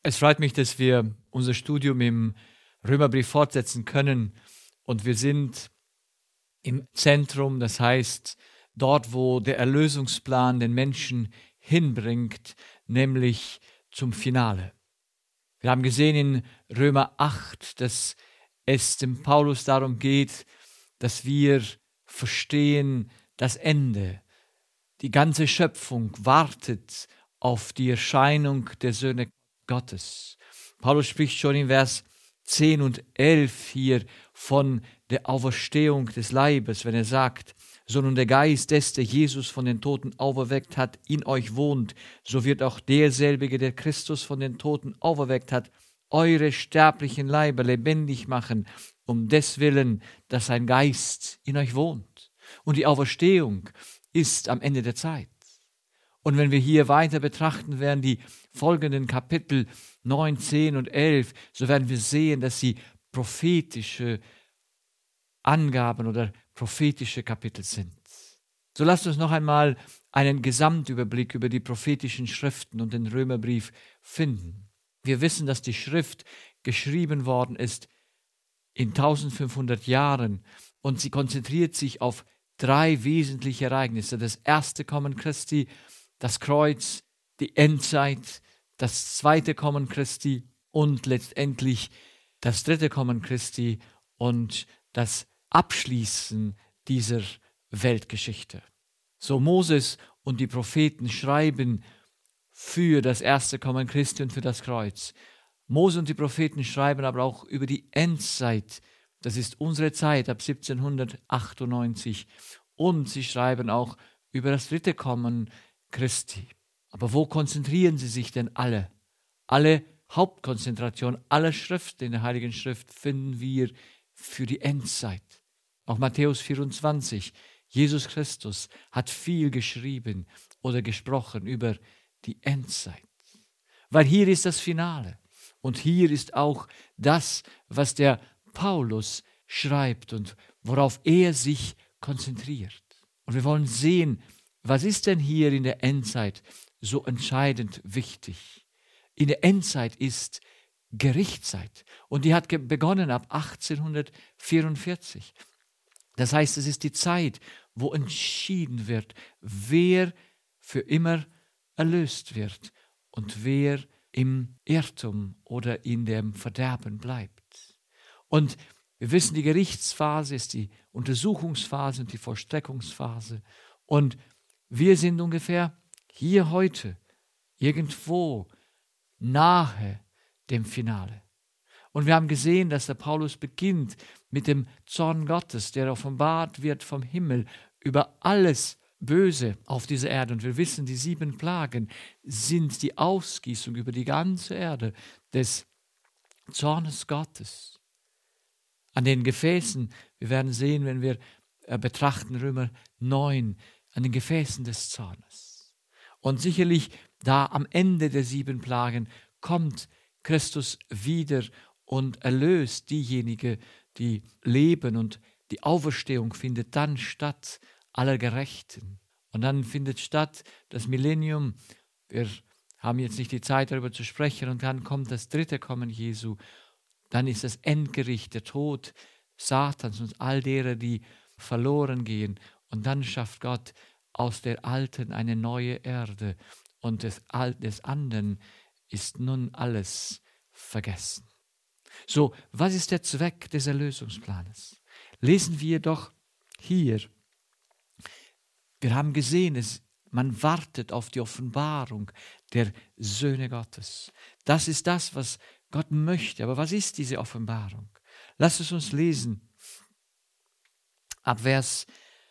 Es freut mich, dass wir unser Studium im Römerbrief fortsetzen können und wir sind im Zentrum, das heißt dort, wo der Erlösungsplan den Menschen hinbringt, nämlich zum Finale. Wir haben gesehen in Römer 8, dass es dem Paulus darum geht, dass wir verstehen, das Ende. Die ganze Schöpfung wartet auf die Erscheinung der Söhne Gottes. Paulus spricht schon in Vers 10 und 11 hier von der Auferstehung des Leibes, wenn er sagt, so nun der Geist des, der Jesus von den Toten auferweckt hat, in euch wohnt, so wird auch derselbige, der Christus von den Toten auferweckt hat, eure sterblichen Leiber lebendig machen, um deswillen, dass sein Geist in euch wohnt. Und die Auferstehung ist am Ende der Zeit. Und wenn wir hier weiter betrachten werden, die folgenden Kapitel 9, 10 und 11, so werden wir sehen, dass sie prophetische Angaben oder prophetische Kapitel sind. So lasst uns noch einmal einen Gesamtüberblick über die prophetischen Schriften und den Römerbrief finden. Wir wissen, dass die Schrift geschrieben worden ist in 1500 Jahren und sie konzentriert sich auf 3 wesentliche Ereignisse. Das erste Kommen Christi, das Kreuz, die Endzeit, das zweite Kommen Christi und letztendlich das dritte Kommen Christi und das Abschließen dieser Weltgeschichte. So Moses und die Propheten schreiben für das erste Kommen Christi und für das Kreuz. Mose und die Propheten schreiben aber auch über die Endzeit. Das ist unsere Zeit ab 1798. Und sie schreiben auch über das dritte Kommen Christi. Aber wo konzentrieren sie sich denn alle? Alle Hauptkonzentration aller Schriften in der Heiligen Schrift finden wir für die Endzeit. Auch Matthäus 24, Jesus Christus hat viel geschrieben oder gesprochen über die Endzeit. Weil hier ist das Finale. Und hier ist auch das, was der Paulus schreibt und worauf er sich konzentriert. Und wir wollen sehen, was ist denn hier in der Endzeit so entscheidend wichtig? In der Endzeit ist Gerichtszeit und die hat begonnen ab 1844. Das heißt, es ist die Zeit, wo entschieden wird, wer für immer erlöst wird und wer im Irrtum oder in dem Verderben bleibt. Und wir wissen, die Gerichtsphase ist die Untersuchungsphase und die Vollstreckungsphase. Und wir sind ungefähr hier heute, irgendwo nahe dem Finale. Und wir haben gesehen, dass der Paulus beginnt mit dem Zorn Gottes, der offenbart wird vom Himmel über alles Böse auf dieser Erde. Und wir wissen, die 7 Plagen sind die Ausgießung über die ganze Erde des Zornes Gottes. An den Gefäßen, wir werden sehen, wenn wir betrachten Römer 9, an den Gefäßen des Zornes. Und sicherlich da am Ende der 7 Plagen kommt Christus wieder und erlöst diejenigen, die leben, und die Auferstehung findet dann statt aller Gerechten. Und dann findet statt das Millennium. Wir haben jetzt nicht die Zeit, darüber zu sprechen. Und dann kommt das dritte Kommen Jesu. Dann ist das Endgericht, der Tod Satans und all derer, die verloren gehen. Und dann schafft Gott aus der alten eine neue Erde. Und des anderen ist nun alles vergessen. So, was ist der Zweck des Erlösungsplanes? Lesen wir doch hier. Wir haben gesehen, man wartet auf die Offenbarung der Söhne Gottes. Das ist das, was Gott möchte. Aber was ist diese Offenbarung? Lasst es uns lesen. Ab Vers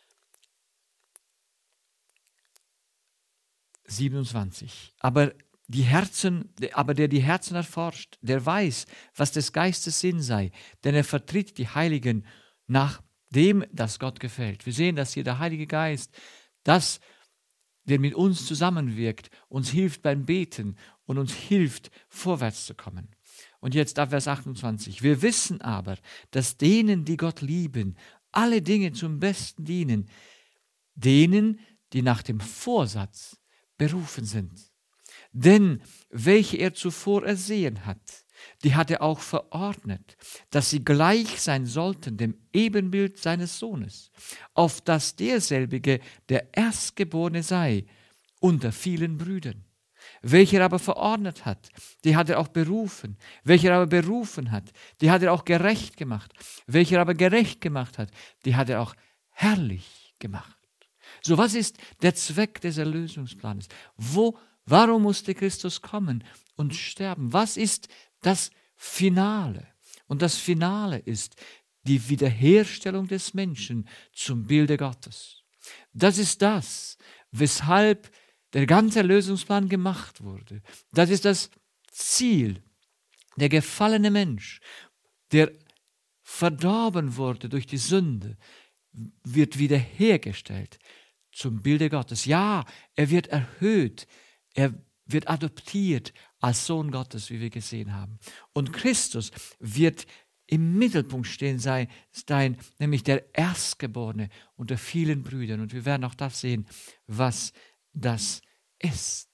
27. Aber der die Herzen erforscht, der weiß, was des Geistes Sinn sei, denn er vertritt die Heiligen nach dem, das Gott gefällt. Wir sehen, dass hier der Heilige Geist, der mit uns zusammenwirkt, uns hilft beim Beten und uns hilft, vorwärts zu kommen. Und jetzt ab Vers 28. Wir wissen aber, dass denen, die Gott lieben, alle Dinge zum Besten dienen, denen, die nach dem Vorsatz berufen sind. Denn welche er zuvor ersehen hat, die hat er auch verordnet, dass sie gleich sein sollten dem Ebenbild seines Sohnes, auf dass derselbige der Erstgeborene sei unter vielen Brüdern. Welcher aber verordnet hat, die hat er auch berufen. Welcher aber berufen hat, die hat er auch gerecht gemacht. Welcher aber gerecht gemacht hat, die hat er auch herrlich gemacht. So, was ist der Zweck des Erlösungsplanes? Warum musste Christus kommen und sterben? Was ist das Finale? Und das Finale ist die Wiederherstellung des Menschen zum Bilde Gottes. Das ist das, weshalb der ganze Erlösungsplan gemacht wurde. Das ist das Ziel. Der gefallene Mensch, der verdorben wurde durch die Sünde, wird wiederhergestellt zum Bilde Gottes. Ja, er wird erhöht, er wird adoptiert als Sohn Gottes, wie wir gesehen haben. Und Christus wird im Mittelpunkt stehen sein, nämlich der Erstgeborene unter vielen Brüdern. Und wir werden auch das sehen, was das ist.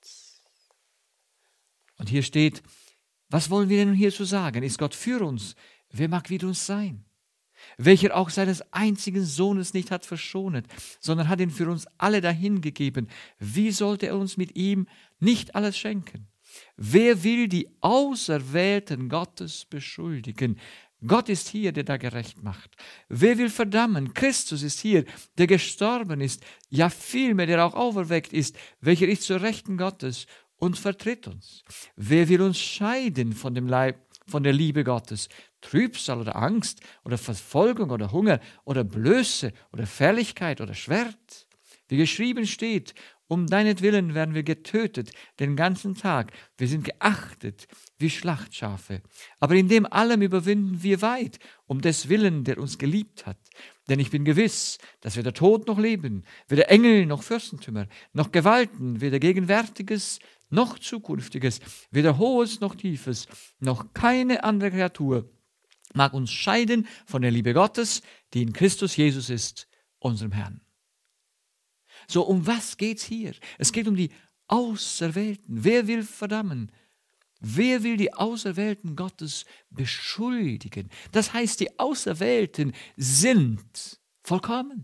Und hier steht, was wollen wir denn hierzu sagen? Ist Gott für uns? Wer mag wider uns sein? Welcher auch seines einzigen Sohnes nicht hat verschonet, sondern hat ihn für uns alle dahingegeben. Wie sollte er uns mit ihm nicht alles schenken? Wer will die Auserwählten Gottes beschuldigen? Gott ist hier, der da gerecht macht. Wer will verdammen? Christus ist hier, der gestorben ist, ja vielmehr, der auch auferweckt ist, welcher ist zur Rechten Gottes und vertritt uns. Wer will uns scheiden von dem Leib, von der Liebe Gottes? Trübsal oder Angst oder Verfolgung oder Hunger oder Blöße oder Fährlichkeit oder Schwert? Wie geschrieben steht, um deinetwillen werden wir getötet den ganzen Tag. Wir sind geachtet wie Schlachtschafe. Aber in dem allem überwinden wir weit, um des Willen, der uns geliebt hat. Denn ich bin gewiss, dass weder Tod noch Leben, weder Engel noch Fürstentümer, noch Gewalten, weder Gegenwärtiges noch Zukünftiges, weder Hohes noch Tiefes, noch keine andere Kreatur mag uns scheiden von der Liebe Gottes, die in Christus Jesus ist, unserem Herrn. So, um was geht's hier? Es geht um die Auserwählten. Wer will verdammen? Wer will die Auserwählten Gottes beschuldigen? Das heißt, die Auserwählten sind vollkommen.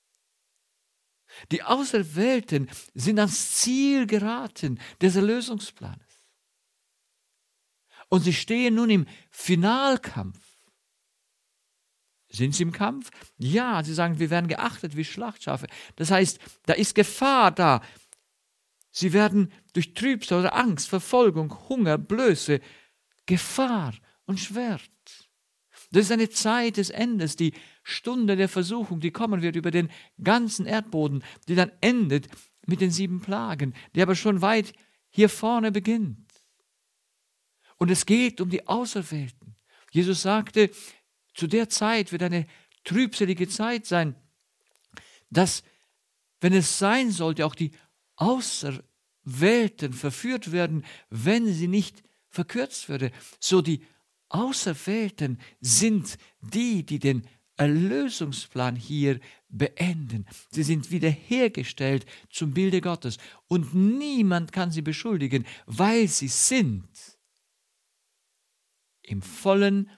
Die Auserwählten sind ans Ziel geraten des Erlösungsplanes. Und sie stehen nun im Finalkampf. Sind sie im Kampf? Ja, sie sagen, wir werden geachtet wie Schlachtschafe. Das heißt, da ist Gefahr da. Sie werden durch Trübsal oder Angst, Verfolgung, Hunger, Blöße, Gefahr und Schwert. Das ist eine Zeit des Endes, die Stunde der Versuchung, die kommen wird über den ganzen Erdboden, die dann endet mit den 7 Plagen, die aber schon weit hier vorne beginnt. Und es geht um die Auserwählten. Jesus sagte, zu der Zeit wird eine trübselige Zeit sein, dass, wenn es sein sollte, auch die Auserwählten verführt werden, wenn sie nicht verkürzt würde. So die Auserwählten sind die, die den Erlösungsplan hier beenden. Sie sind wiederhergestellt zum Bilde Gottes. Und niemand kann sie beschuldigen, weil sie sind im vollen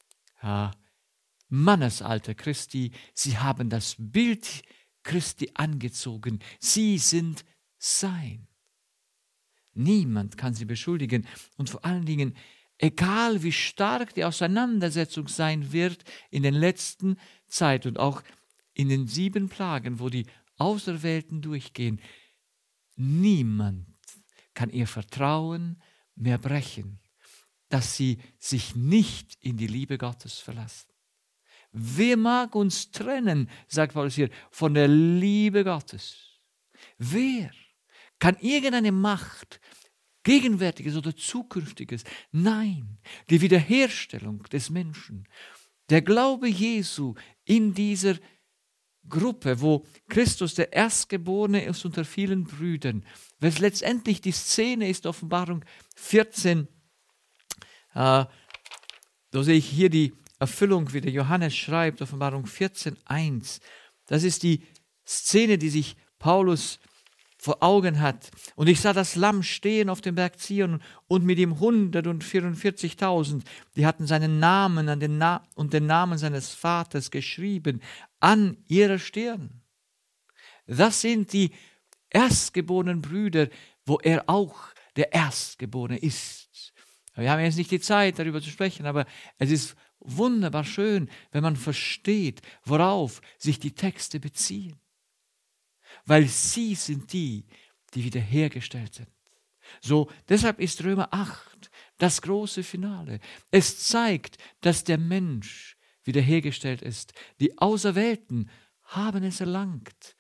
Mannesalter Christi. Sie haben das Bild Christi angezogen. Sie sind sein. Niemand kann sie beschuldigen. Und vor allen Dingen, egal wie stark die Auseinandersetzung sein wird in den letzten Zeit und auch in den 7 Plagen, wo die Auserwählten durchgehen, niemand kann ihr Vertrauen mehr brechen, dass sie sich nicht in die Liebe Gottes verlassen. Wer mag uns trennen, sagt Paulus hier, von der Liebe Gottes? Wer? Kann irgendeine Macht, Gegenwärtiges oder Zukünftiges? Nein, die Wiederherstellung des Menschen. Der Glaube Jesu in dieser Gruppe, wo Christus der Erstgeborene ist unter vielen Brüdern. Weil letztendlich die Szene ist Offenbarung 14. Da sehe ich hier die Erfüllung, wie der Johannes schreibt, Offenbarung 14,1. Das ist die Szene, die sich Paulus vor Augen hat. Und ich sah das Lamm stehen auf dem Berg Zion und mit ihm 144.000. Die hatten seinen Namen und den Namen seines Vaters geschrieben an ihrer Stirn. Das sind die erstgeborenen Brüder, wo er auch der Erstgeborene ist. Wir haben jetzt nicht die Zeit, darüber zu sprechen, aber es ist wunderbar schön, wenn man versteht, worauf sich die Texte beziehen. Weil sie sind die wiederhergestellt sind. So, deshalb ist Römer 8 das große Finale. Es zeigt, dass der Mensch wiederhergestellt ist. Die Auserwählten haben es erlangt.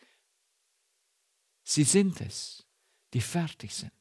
Sie sind es, die fertig sind.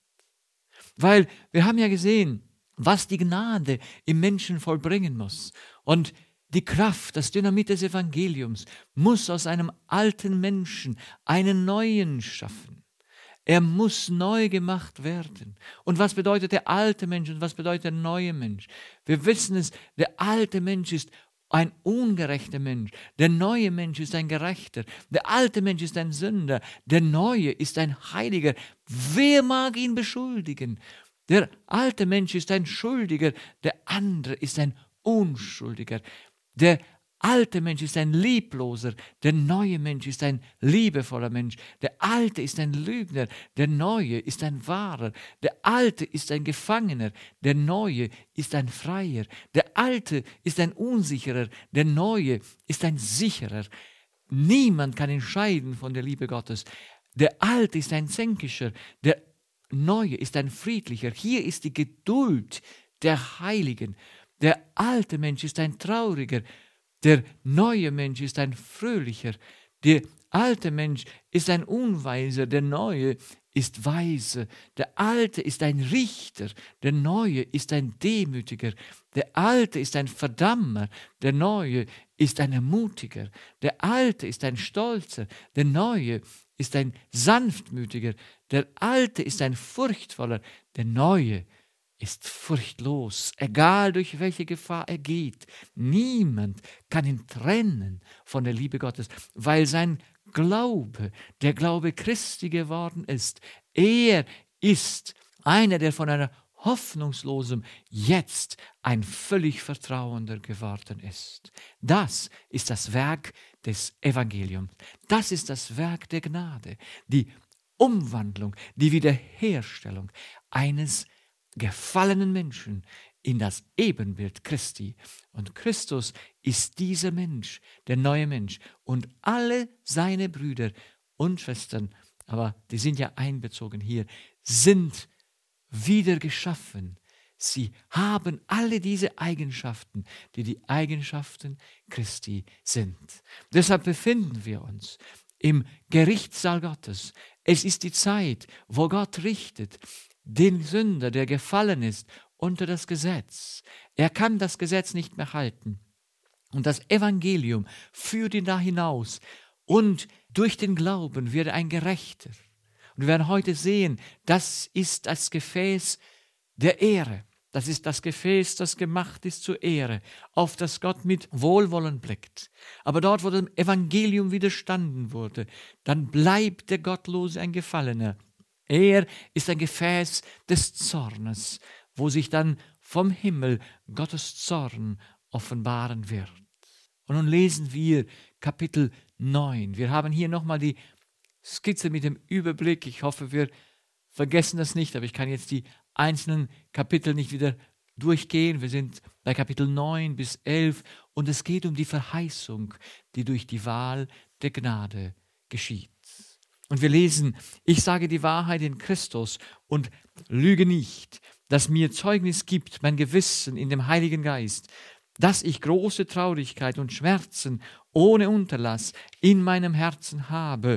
Weil wir haben ja gesehen, was die Gnade im Menschen vollbringen muss. Und die Kraft, das Dynamit des Evangeliums muss aus einem alten Menschen einen neuen schaffen. Er muss neu gemacht werden. Und was bedeutet der alte Mensch und was bedeutet der neue Mensch? Wir wissen es, der alte Mensch ist ein ungerechter Mensch. Der neue Mensch ist ein Gerechter. Der alte Mensch ist ein Sünder. Der neue ist ein Heiliger. Wer mag ihn beschuldigen? Der alte Mensch ist ein Schuldiger. Der andere ist ein Unschuldiger. Der alte Mensch ist ein Liebloser. Der neue Mensch ist ein liebevoller Mensch. Der alte ist ein Lügner. Der neue ist ein Wahrer. Der alte ist ein Gefangener. Der neue ist ein Freier. Der alte ist ein Unsicherer. Der neue ist ein Sicherer. Niemand kann ihn scheiden von der Liebe Gottes. Der alte ist ein Zänkischer. Der neue ist ein friedlicher. Hier ist die Geduld der Heiligen. Der alte Mensch ist ein trauriger. Der neue Mensch ist ein fröhlicher. Der alte Mensch ist ein Unweiser. Der neue ist weise. Der alte ist ein Richter. Der neue ist ein Demütiger. Der alte ist ein Verdammer. Der neue ist ein Ermutiger. Der alte ist ein Stolzer. Der neue ist ein Sanftmütiger. Der alte ist ein Furchtvoller. Der neue ist furchtlos, egal durch welche Gefahr er geht. Niemand kann ihn trennen von der Liebe Gottes, weil sein Glaube der Glaube Christi geworden ist. Er ist einer, der von einer hoffnungslosen jetzt ein völlig vertrauender geworden ist. Das ist das Werk des Evangeliums. Das ist das Werk der Gnade, die Umwandlung, die Wiederherstellung eines gefallenen Menschen in das Ebenbild Christi. Und Christus ist dieser Mensch, der neue Mensch. Und alle seine Brüder und Schwestern, aber die sind ja einbezogen hier, sind wieder geschaffen. Sie haben alle diese Eigenschaften, die die Eigenschaften Christi sind. Deshalb befinden wir uns im Gerichtssaal Gottes. Es ist die Zeit, wo Gott richtet den Sünder, der gefallen ist, unter das Gesetz. Er kann das Gesetz nicht mehr halten. Und das Evangelium führt ihn da hinaus. Und durch den Glauben wird er ein Gerechter. Und wir werden heute sehen, das ist das Gefäß der Ehre. Das ist das Gefäß, das gemacht ist zur Ehre, auf das Gott mit Wohlwollen blickt. Aber dort, wo dem Evangelium widerstanden wurde, dann bleibt der Gottlose ein Gefallener. Er ist ein Gefäß des Zornes, wo sich dann vom Himmel Gottes Zorn offenbaren wird. Und nun lesen wir Kapitel 9. Wir haben hier nochmal die Skizze mit dem Überblick. Ich hoffe, wir vergessen das nicht, aber ich kann jetzt die einzelnen Kapitel nicht wieder durchgehen. Wir sind bei Kapitel 9 bis 11 und es geht um die Verheißung, die durch die Wahl der Gnade geschieht. Und wir lesen, ich sage die Wahrheit in Christus und lüge nicht, dass mir Zeugnis gibt, mein Gewissen in dem Heiligen Geist, dass ich große Traurigkeit und Schmerzen ohne Unterlass in meinem Herzen habe.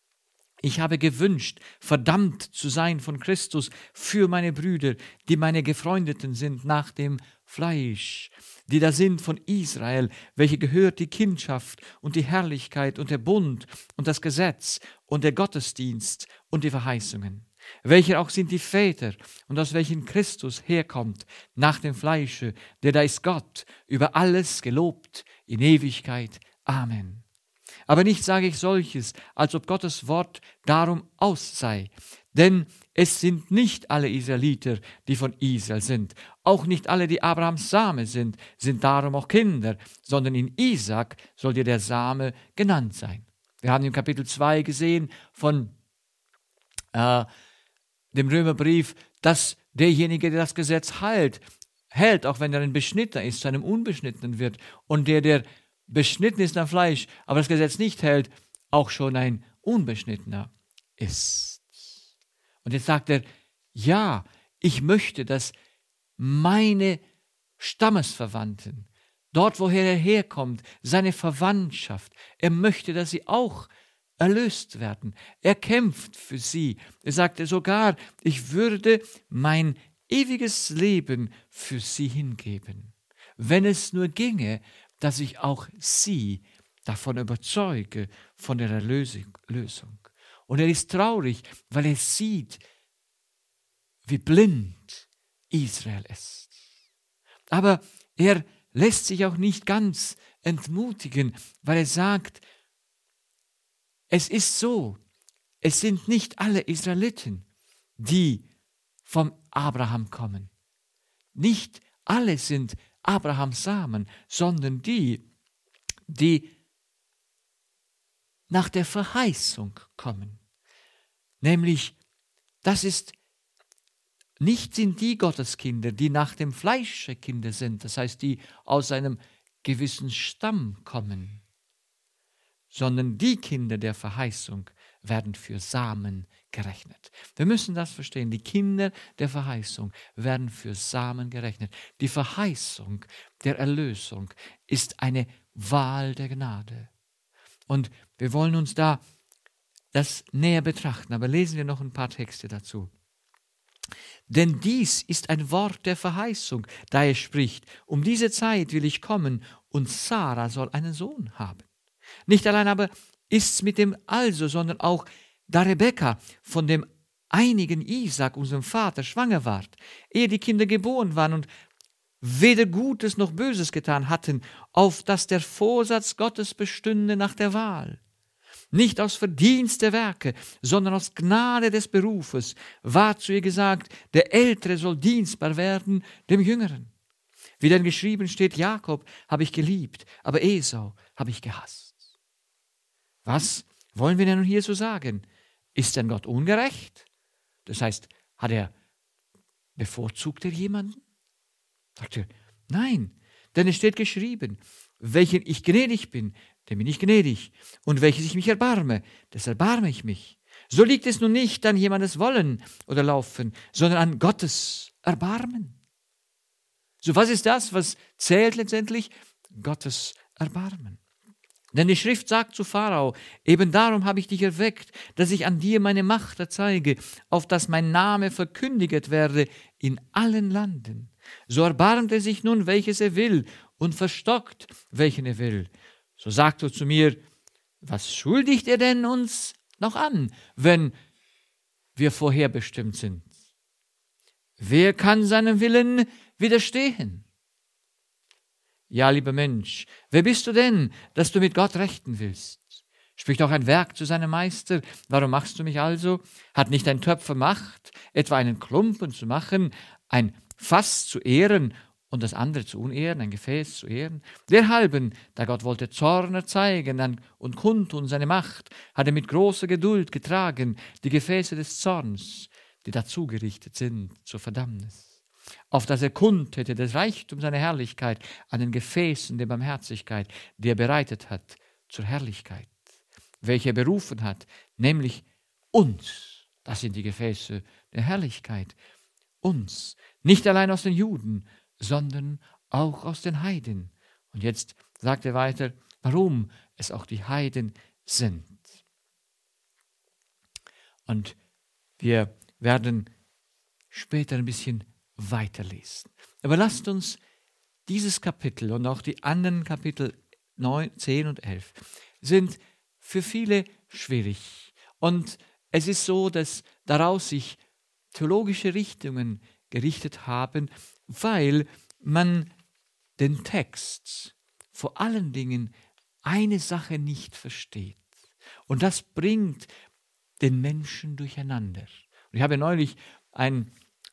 Ich habe gewünscht, verdammt zu sein von Christus für meine Brüder, die meine Gefreundeten sind nach dem Fleisch, die da sind von Israel, welche gehört die Kindschaft und die Herrlichkeit und der Bund und das Gesetz und der Gottesdienst und die Verheißungen, welche auch sind die Väter und aus welchen Christus herkommt nach dem Fleische, der da ist Gott über alles gelobt in Ewigkeit. Amen. Aber nicht sage ich solches, als ob Gottes Wort darum aus sei. Denn es sind nicht alle Israeliter, die von Israel sind. Auch nicht alle, die Abrahams Same sind darum auch Kinder, sondern in Isaak soll dir der Same genannt sein. Wir haben im Kapitel 2 gesehen von dem Römerbrief, dass derjenige, der das Gesetz hält, auch wenn er ein Beschnittener ist, zu einem Unbeschnittenen wird. Und der beschnitten ist am Fleisch, aber das Gesetz nicht hält, auch schon ein Unbeschnittener ist. Und jetzt sagt er, ja, ich möchte, dass meine Stammesverwandten, dort woher er herkommt, seine Verwandtschaft, er möchte, dass sie auch erlöst werden. Er kämpft für sie. Er sagte sogar, ich würde mein ewiges Leben für sie hingeben, wenn es nur ginge, dass ich auch sie davon überzeuge, von der Erlösung. Und er ist traurig, weil er sieht, wie blind Israel ist. Aber er lässt sich auch nicht ganz entmutigen, weil er sagt, es ist so, es sind nicht alle Israeliten, die vom Abraham kommen. Nicht alle sind Abrahams Samen, sondern die nach der Verheißung kommen. Nämlich, sind die Gotteskinder, die nach dem Fleische Kinder sind, das heißt, die aus einem gewissen Stamm kommen, sondern die Kinder der Verheißung werden für Samen gerechnet. Wir müssen das verstehen. Die Kinder der Verheißung werden für Samen gerechnet. Die Verheißung der Erlösung ist eine Wahl der Gnade. Und wir wollen uns da das näher betrachten, aber lesen wir noch ein paar Texte dazu. Denn dies ist ein Wort der Verheißung, da er spricht, um diese Zeit will ich kommen und Sarah soll einen Sohn haben. Nicht allein aber ist's mit dem also, sondern auch, da Rebekka von dem einigen Isaak, unserem Vater, schwanger ward, ehe die Kinder geboren waren und weder Gutes noch Böses getan hatten, auf dass der Vorsatz Gottes bestünde nach der Wahl. Nicht aus Verdienst der Werke, sondern aus Gnade des Berufes, war zu ihr gesagt, der Ältere soll dienstbar werden dem Jüngeren. Wie denn geschrieben steht, Jakob habe ich geliebt, aber Esau habe ich gehasst. Was wollen wir denn nun hier so sagen? Ist denn Gott ungerecht? Das heißt, bevorzugt er jemanden? Sagt er, nein, denn es steht geschrieben, welchen ich gnädig bin, dem bin ich gnädig, und welches ich mich erbarme, des erbarme ich mich. So liegt es nun nicht an jemandes Wollen oder Laufen, sondern an Gottes Erbarmen. So, was ist das, was zählt letztendlich? Gottes Erbarmen. Denn die Schrift sagt zu Pharao, eben darum habe ich dich erweckt, dass ich an dir meine Macht erzeige, auf dass mein Name verkündiget werde in allen Landen. So erbarmt er sich nun, welches er will, und verstockt, welchen er will. So sagt er zu mir, was schuldigt er denn uns noch an, wenn wir vorherbestimmt sind? Wer kann seinem Willen widerstehen? Ja, lieber Mensch, wer bist du denn, dass du mit Gott rechten willst? Spricht auch ein Werk zu seinem Meister, warum machst du mich also? Hat nicht ein Töpfer Macht, etwa einen Klumpen zu machen, ein Fass zu ehren und das andere zu unehren, ein Gefäß zu ehren? Derhalben, da Gott wollte Zorn erzeigen und kundtun seine Macht, hat er mit großer Geduld getragen die Gefäße des Zorns, die dazu gerichtet sind zur Verdammnis. Auf dass er kundtäte das Reichtum seiner Herrlichkeit an den Gefäßen der Barmherzigkeit, die er bereitet hat zur Herrlichkeit, welche er berufen hat, nämlich uns, das sind die Gefäße der Herrlichkeit, uns, nicht allein aus den Juden, sondern auch aus den Heiden. Und jetzt sagt er weiter, warum es auch die Heiden sind. Und wir werden später ein bisschen weiterlesen. Aber lasst uns dieses Kapitel und auch die anderen Kapitel 9, 10 und 11 sind für viele schwierig. Und es ist so, dass daraus sich theologische Richtungen gerichtet haben, weil man den Text vor allen Dingen eine Sache nicht versteht. Und das bringt den Menschen durcheinander. Und ich habe neulich einen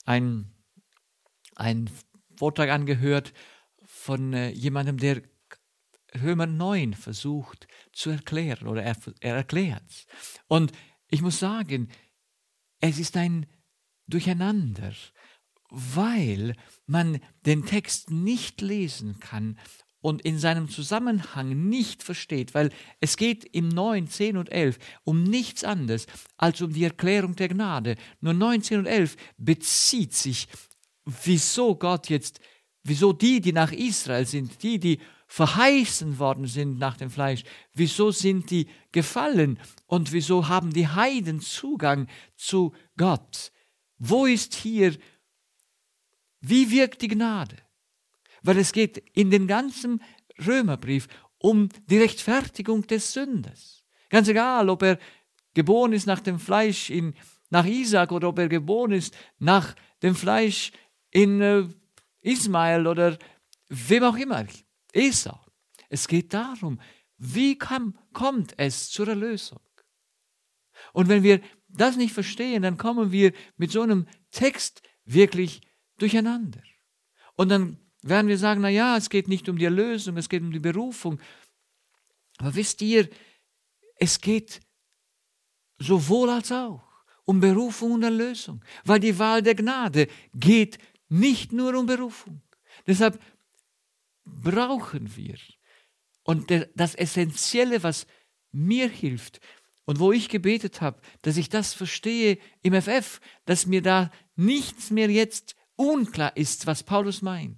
Vortrag angehört von jemandem, der Römer 9 versucht zu erklären, oder er erklärt es. Und ich muss sagen, es ist ein Durcheinander, weil man den Text nicht lesen kann und in seinem Zusammenhang nicht versteht, weil es geht im 9, 10 und 11 um nichts anderes als um die Erklärung der Gnade. Nur 9, 10 und 11 bezieht sich, wieso die nach Israel sind, die verheißen worden sind nach dem Fleisch, wieso sind die gefallen und wieso haben die Heiden Zugang zu Gott? Wo ist hier, wie wirkt die Gnade? Weil es geht in den ganzen Römerbrief um die Rechtfertigung des Sünders. Ganz egal, ob er geboren ist nach dem Fleisch nach Isaak oder ob er geboren ist nach dem Fleisch in Ismael oder wem auch immer, Esau. Es geht darum, wie kommt es zur Erlösung? Und wenn wir das nicht verstehen, dann kommen wir mit so einem Text wirklich durcheinander. Und dann werden wir sagen, naja, es geht nicht um die Erlösung, es geht um die Berufung. Aber wisst ihr, es geht sowohl als auch um Berufung und Erlösung, weil die Wahl der Gnade geht nicht nur um Berufung. Deshalb brauchen wir, und das Essentielle, was mir hilft und wo ich gebetet habe, dass ich das verstehe im FF, dass mir da nichts mehr jetzt unklar ist, was Paulus meint,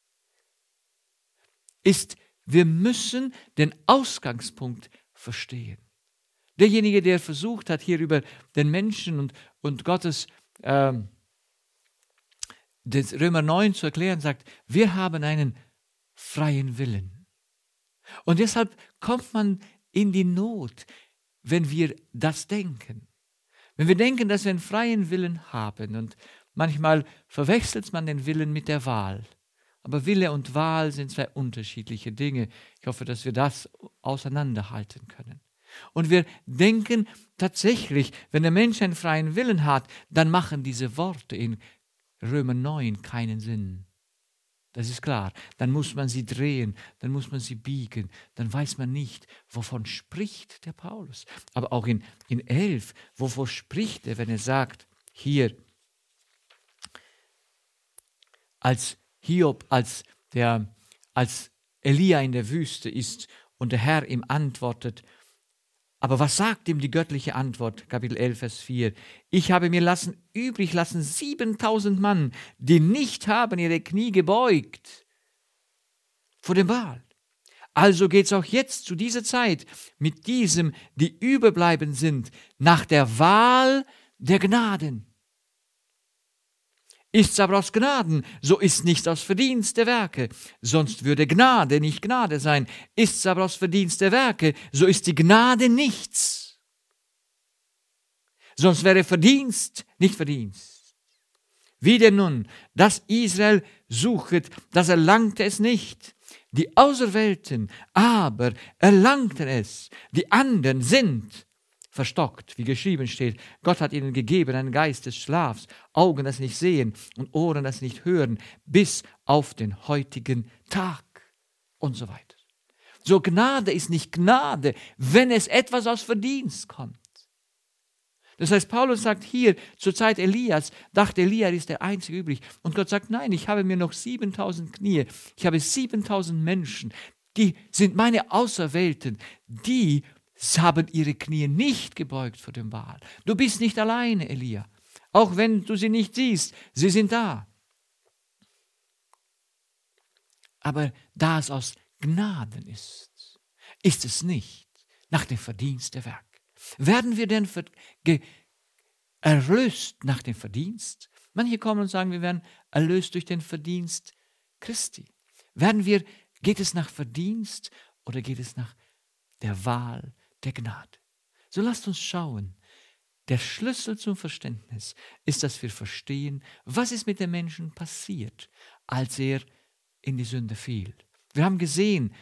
ist, wir müssen den Ausgangspunkt verstehen. Derjenige, der versucht hat, hier über den Menschen und Gottes des Römer 9 zu erklären, sagt, wir haben einen freien Willen. Und deshalb kommt man in die Not, wenn wir das denken. Wenn wir denken, dass wir einen freien Willen haben, und manchmal verwechselt man den Willen mit der Wahl. Aber Wille und Wahl sind zwei unterschiedliche Dinge. Ich hoffe, dass wir das auseinanderhalten können. Und wir denken tatsächlich, wenn der Mensch einen freien Willen hat, dann machen diese Worte in Römer 9 keinen Sinn. Das ist klar. Dann muss man sie drehen, dann muss man sie biegen, dann weiß man nicht, wovon spricht der Paulus. Aber auch in 11, wovon spricht er, wenn er sagt, hier, als Hiob, als Elia in der Wüste ist und der Herr ihm antwortet, aber was sagt ihm die göttliche Antwort? Kapitel 11, Vers 4. Ich habe mir übrig lassen 7000 Mann, die nicht haben ihre Knie gebeugt vor dem Baal. Also geht es auch jetzt zu dieser Zeit mit diesem, die überbleiben sind, nach der Wahl der Gnaden. Ist's aber aus Gnaden, so ist nichts aus Verdienst der Werke, sonst würde Gnade nicht Gnade sein. Ist's aber aus Verdienst der Werke, so ist die Gnade nichts. Sonst wäre Verdienst nicht Verdienst. Wie denn nun, dass Israel suchet, das erlangte es nicht. Die Auserwählten aber erlangten es. Die anderen sind verstockt, wie geschrieben steht. Gott hat ihnen gegeben einen Geist des Schlafs, Augen, das nicht sehen und Ohren, das nicht hören, bis auf den heutigen Tag und so weiter. So, Gnade ist nicht Gnade, wenn es etwas aus Verdienst kommt. Das heißt, Paulus sagt hier, zur Zeit Elias, dachte Elia, ist der Einzige übrig. Und Gott sagt, nein, ich habe mir noch 7000 Knie, ich habe 7000 Menschen, die sind meine Auserwählten, die haben ihre Knie nicht gebeugt vor dem Baal. Du bist nicht alleine, Elia. Auch wenn du sie nicht siehst, sie sind da. Aber da es aus Gnaden ist, ist es nicht nach dem Verdienst der Werke. Werden wir denn erlöst nach dem Verdienst? Manche kommen und sagen, wir werden erlöst durch den Verdienst Christi. Geht es nach Verdienst oder geht es nach der Wahl der Gnade? So lasst uns schauen. Der Schlüssel zum Verständnis ist, dass wir verstehen, was ist mit dem Menschen passiert, als er in die Sünde fiel. Wir haben gesehen,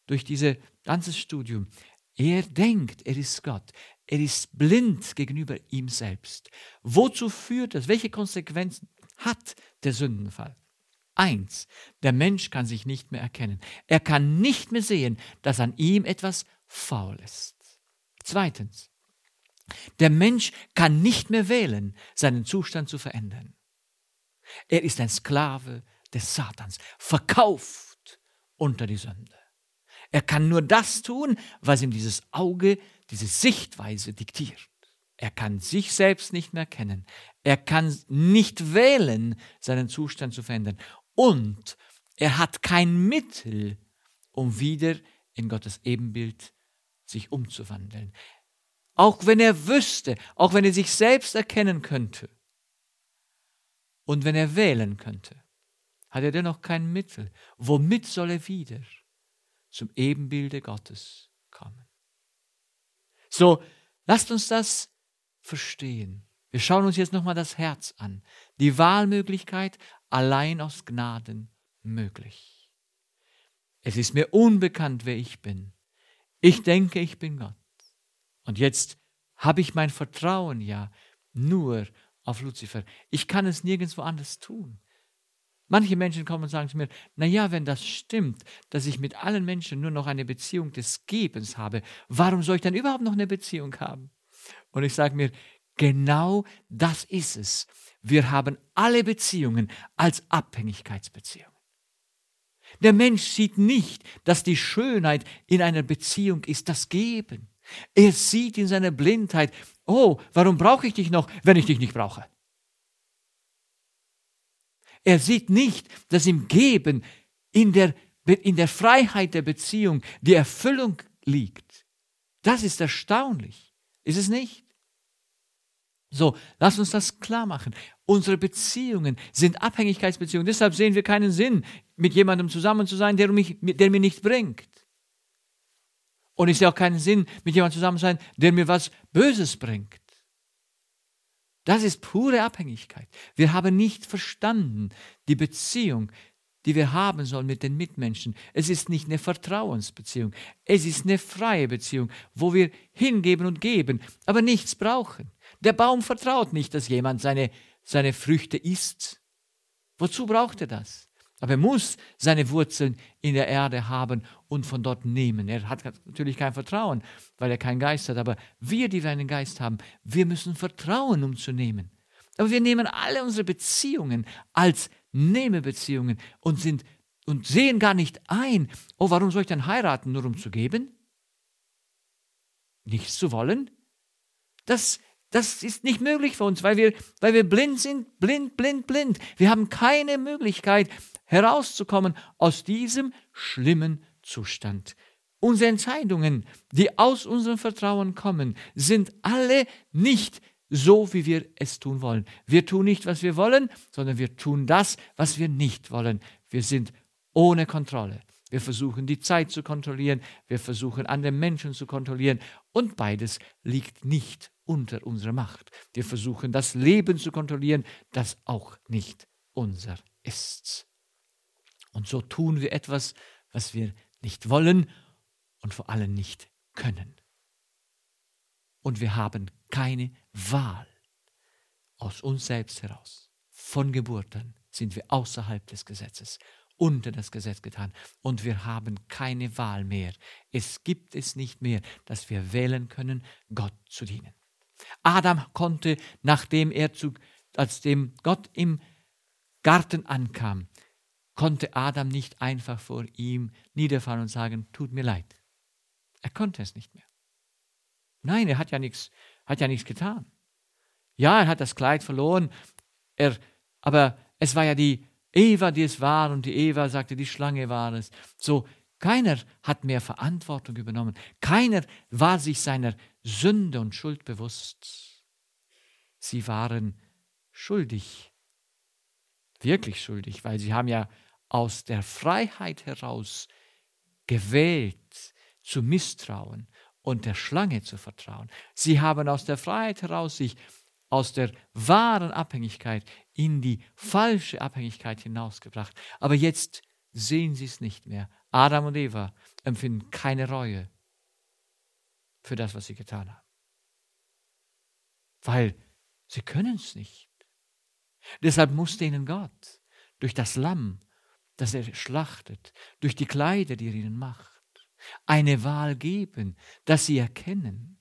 durch dieses ganze Studium. Er denkt, er ist Gott. Er ist blind gegenüber ihm selbst. Wozu führt das? Welche Konsequenzen hat der Sündenfall? 1. Der Mensch kann sich nicht mehr erkennen. Er kann nicht mehr sehen, dass an ihm etwas faul ist. 2. Der Mensch kann nicht mehr wählen, seinen Zustand zu verändern. Er ist ein Sklave des Satans, verkauft unter die Sünde. Er kann nur das tun, was ihm dieses Auge, diese Sichtweise diktiert. Er kann sich selbst nicht mehr kennen. Er kann nicht wählen, seinen Zustand zu verändern. Und er hat kein Mittel, um wieder in Gottes Ebenbild sich umzuwandeln. Auch wenn er wüsste, auch wenn er sich selbst erkennen könnte und wenn er wählen könnte, hat er dennoch kein Mittel. Womit soll er wieder zum Ebenbilde Gottes kommen? So, lasst uns das verstehen. Wir schauen uns jetzt nochmal das Herz an. Die Wahlmöglichkeit allein aus Gnaden möglich. Es ist mir unbekannt, wer ich bin. Ich denke, ich bin Gott. Und jetzt habe ich mein Vertrauen ja nur auf Luzifer. Ich kann es nirgendwo anders tun. Manche Menschen kommen und sagen zu mir, naja, wenn das stimmt, dass ich mit allen Menschen nur noch eine Beziehung des Gebens habe, warum soll ich dann überhaupt noch eine Beziehung haben? Und ich sage mir, genau das ist es. Wir haben alle Beziehungen als Abhängigkeitsbeziehungen. Der Mensch sieht nicht, dass die Schönheit in einer Beziehung ist das Geben. Er sieht in seiner Blindheit, oh, warum brauche ich dich noch, wenn ich dich nicht brauche? Er sieht nicht, dass im Geben, in der Freiheit der Beziehung die Erfüllung liegt. Das ist erstaunlich, ist es nicht? So, lass uns das klar machen. Unsere Beziehungen sind Abhängigkeitsbeziehungen. Deshalb sehen wir keinen Sinn, mit jemandem zusammen zu sein, der mir nichts bringt. Und ich sehe auch keinen Sinn, mit jemandem zusammen zu sein, der mir was Böses bringt. Das ist pure Abhängigkeit. Wir haben nicht verstanden, die Beziehung, die wir haben sollen mit den Mitmenschen. Es ist nicht eine Vertrauensbeziehung. Es ist eine freie Beziehung, wo wir hingeben und geben, aber nichts brauchen. Der Baum vertraut nicht, dass jemand seine Früchte isst. Wozu braucht er das? Aber er muss seine Wurzeln in der Erde haben und von dort nehmen. Er hat natürlich kein Vertrauen, weil er keinen Geist hat. Aber wir, die wir einen Geist haben, wir müssen vertrauen, um zu nehmen. Aber wir nehmen alle unsere Beziehungen als Nehmebeziehungen und sehen gar nicht ein, oh, warum soll ich dann heiraten, nur um zu geben? Nichts zu wollen? Das ist nicht möglich für uns, weil wir blind sind, blind. Wir haben keine Möglichkeit, herauszukommen aus diesem schlimmen Zustand. Unsere Entscheidungen, die aus unserem Vertrauen kommen, sind alle nicht so, wie wir es tun wollen. Wir tun nicht, was wir wollen, sondern wir tun das, was wir nicht wollen. Wir sind ohne Kontrolle. Wir versuchen, die Zeit zu kontrollieren. Wir versuchen, andere Menschen zu kontrollieren. Und beides liegt nicht unter unserer Macht. Wir versuchen, das Leben zu kontrollieren, das auch nicht unser ist. Und so tun wir etwas, was wir nicht wollen und vor allem nicht können. Und wir haben keine Wahl aus uns selbst heraus. Von Geburt an sind wir außerhalb des Gesetzes, unter das Gesetz getan. Und wir haben keine Wahl mehr. Es gibt es nicht mehr, dass wir wählen können, Gott zu dienen. Adam konnte, als dem Gott im Garten ankam, konnte Adam nicht einfach vor ihm niederfallen und sagen, tut mir leid. Er konnte es nicht mehr. Nein, er hat ja nichts getan. Ja, er hat das Kleid verloren, aber es war ja die Eva, die es war, und die Eva sagte, die Schlange war es. So, keiner hat mehr Verantwortung übernommen. Keiner war sich seiner Sünde und Schuld bewusst. Sie waren schuldig, wirklich schuldig, weil sie haben ja aus der Freiheit heraus gewählt, zu misstrauen und der Schlange zu vertrauen. Sie haben aus der Freiheit heraus sich aus der wahren Abhängigkeit in die falsche Abhängigkeit hinausgebracht. Aber jetzt sehen sie es nicht mehr. Adam und Eva empfinden keine Reue für das, was sie getan haben. Weil sie können es nicht. Deshalb musste ihnen Gott durch das Lamm, das er schlachtet, durch die Kleider, die er ihnen macht, eine Wahl geben, dass sie erkennen,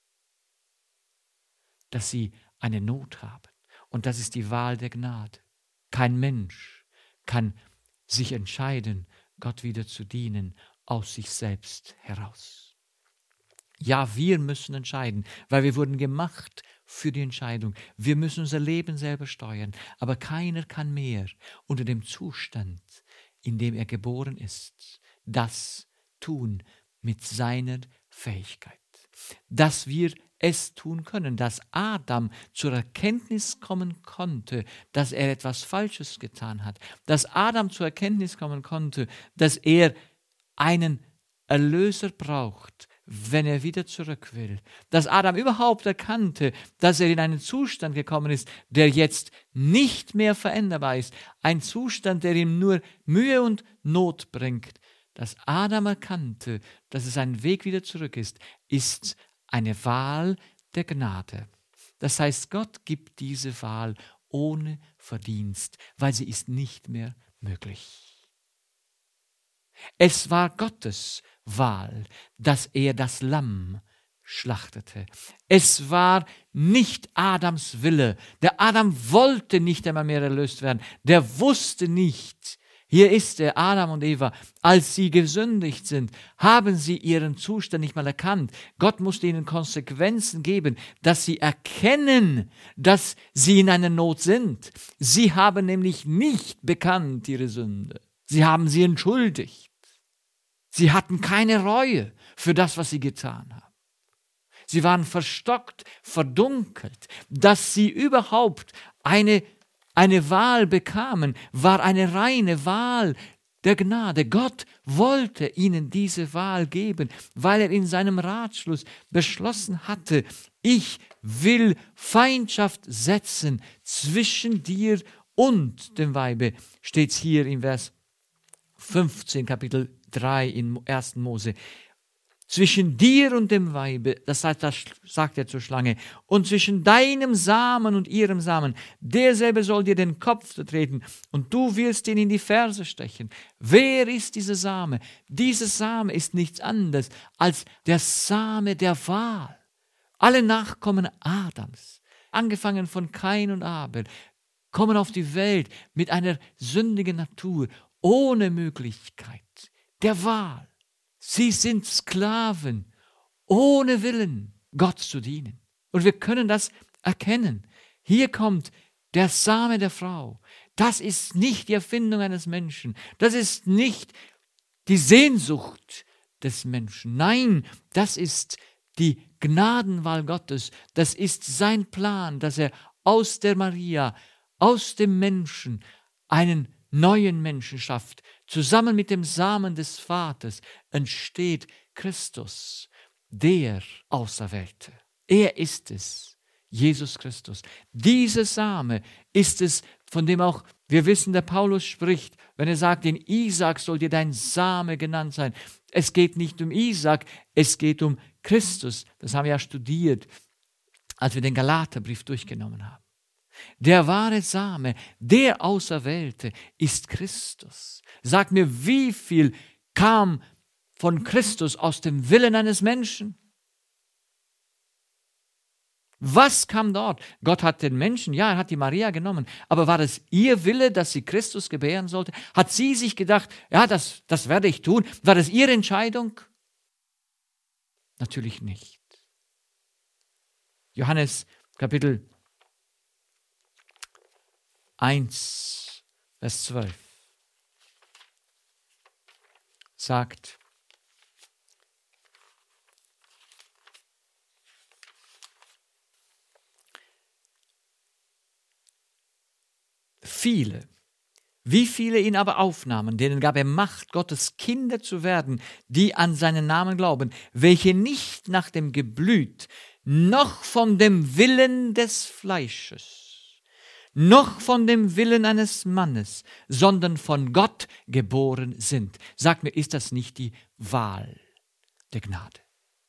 dass sie eine Not haben. Und das ist die Wahl der Gnade. Kein Mensch kann sich entscheiden, Gott wieder zu dienen, aus sich selbst heraus. Ja, wir müssen entscheiden, weil wir wurden gemacht für die Entscheidung. Wir müssen unser Leben selber steuern, aber keiner kann mehr unter dem Zustand, in dem er geboren ist, das tun mit seiner Fähigkeit. Dass wir es tun können, dass Adam zur Erkenntnis kommen konnte, dass er etwas Falsches getan hat, dass Adam zur Erkenntnis kommen konnte, dass er einen Erlöser braucht, wenn er wieder zurück will. Dass Adam überhaupt erkannte, dass er in einen Zustand gekommen ist, der jetzt nicht mehr veränderbar ist. Ein Zustand, der ihm nur Mühe und Not bringt. Dass Adam erkannte, dass es ein Weg wieder zurück ist eine Wahl der Gnade. Das heißt, Gott gibt diese Wahl ohne Verdienst, weil sie ist nicht mehr möglich. Es war Gottes Wahl, dass er das Lamm schlachtete. Es war nicht Adams Wille. Der Adam wollte nicht einmal mehr erlöst werden. Der wusste nicht, hier ist er, Adam und Eva, als sie gesündigt sind, haben sie ihren Zustand nicht mal erkannt. Gott musste ihnen Konsequenzen geben, dass sie erkennen, dass sie in einer Not sind. Sie haben nämlich nicht bekannt ihre Sünde. Sie haben sie entschuldigt. Sie hatten keine Reue für das, was sie getan haben. Sie waren verstockt, verdunkelt. Dass sie überhaupt eine Wahl bekamen, war eine reine Wahl der Gnade. Gott wollte ihnen diese Wahl geben, weil er in seinem Ratschluss beschlossen hatte, ich will Feindschaft setzen zwischen dir und dem Weibe. Steht es hier im Vers 15, Kapitel 3 in 1. Mose. Zwischen dir und dem Weibe, das sagt er zur Schlange, und zwischen deinem Samen und ihrem Samen, derselbe soll dir den Kopf treten und du wirst ihn in die Ferse stechen. Wer ist dieser Same? Dieser Same ist nichts anderes als der Same der Wahl. Alle Nachkommen Adams, angefangen von Kain und Abel, kommen auf die Welt mit einer sündigen Natur, ohne Möglichkeit der Wahl. Sie sind Sklaven, ohne Willen, Gott zu dienen. Und wir können das erkennen. Hier kommt der Same der Frau. Das ist nicht die Erfindung eines Menschen. Das ist nicht die Sehnsucht des Menschen. Nein, das ist die Gnadenwahl Gottes. Das ist sein Plan, dass er aus der Maria, aus dem Menschen, einen neuen Menschen schafft. Zusammen mit dem Samen des Vaters entsteht Christus, der Auserwählte. Er ist es, Jesus Christus. Dieser Same ist es, von dem auch wir wissen, der Paulus spricht, wenn er sagt, in Isaak soll dir dein Same genannt sein. Es geht nicht um Isaak, es geht um Christus. Das haben wir ja studiert, als wir den Galaterbrief durchgenommen haben. Der wahre Same, der Auserwählte, ist Christus. Sag mir, wie viel kam von Christus aus dem Willen eines Menschen? Was kam dort? Gott hat den Menschen, ja, er hat die Maria genommen, aber war es ihr Wille, dass sie Christus gebären sollte? Hat sie sich gedacht, ja, das werde ich tun? War das ihre Entscheidung? Natürlich nicht. Johannes Kapitel 1, Vers 12 sagt, wie viele ihn aber aufnahmen, denen gab er Macht, Gottes Kinder zu werden, die an seinen Namen glauben, welche nicht nach dem Geblüt, noch von dem Willen des Fleisches, noch von dem Willen eines Mannes, sondern von Gott geboren sind. Sag mir, ist das nicht die Wahl der Gnade?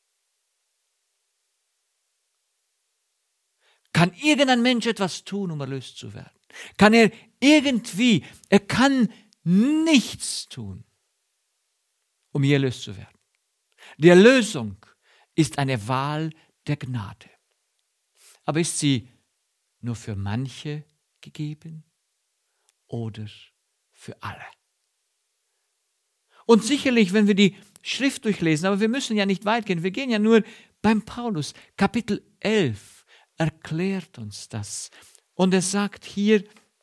Kann irgendein Mensch etwas tun, um erlöst zu werden? Kann er irgendwie, er kann nichts tun, um je erlöst zu werden. Die Erlösung ist eine Wahl der Gnade. Aber ist sie nur für manche gegeben oder für alle? Und sicherlich, wenn wir die Schrift durchlesen, aber wir müssen ja nicht weit gehen, wir gehen ja nur beim Paulus, Kapitel 11, erklärt uns das. Und er sagt hier,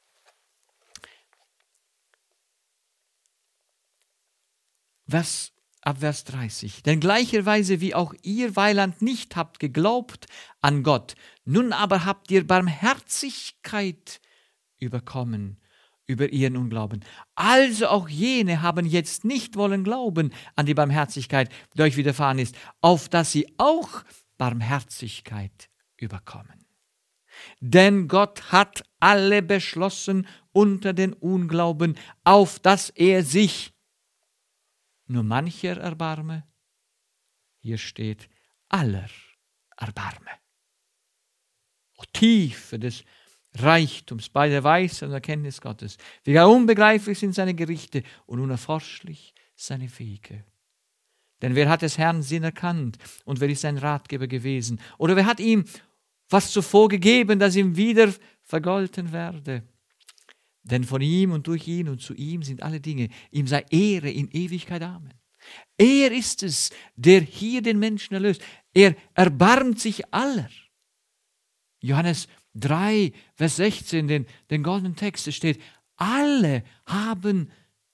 ab Vers 30, denn gleicherweise wie auch ihr, Weiland, nicht habt geglaubt an Gott, nun aber habt ihr Barmherzigkeit überkommen über ihren Unglauben. Also auch jene haben jetzt nicht wollen glauben an die Barmherzigkeit, die euch widerfahren ist, auf dass sie auch Barmherzigkeit überkommen. Denn Gott hat alle beschlossen unter den Unglauben, auf dass er sich nur mancher erbarme. Hier steht aller erbarme. O Tiefe des Reichtums bei der Weisheit und Erkenntnis Gottes, wie gar unbegreiflich sind seine Gerichte und unerforschlich seine Wege. Denn wer hat des Herrn Sinn erkannt und wer ist sein Ratgeber gewesen? Oder wer hat ihm was zuvor gegeben, das ihm wieder vergolten werde? Denn von ihm und durch ihn und zu ihm sind alle Dinge. Ihm sei Ehre in Ewigkeit. Amen. Er ist es, der hier den Menschen erlöst. Er erbarmt sich aller. Johannes 3, Vers 16, den goldenen Text, es steht, alle, die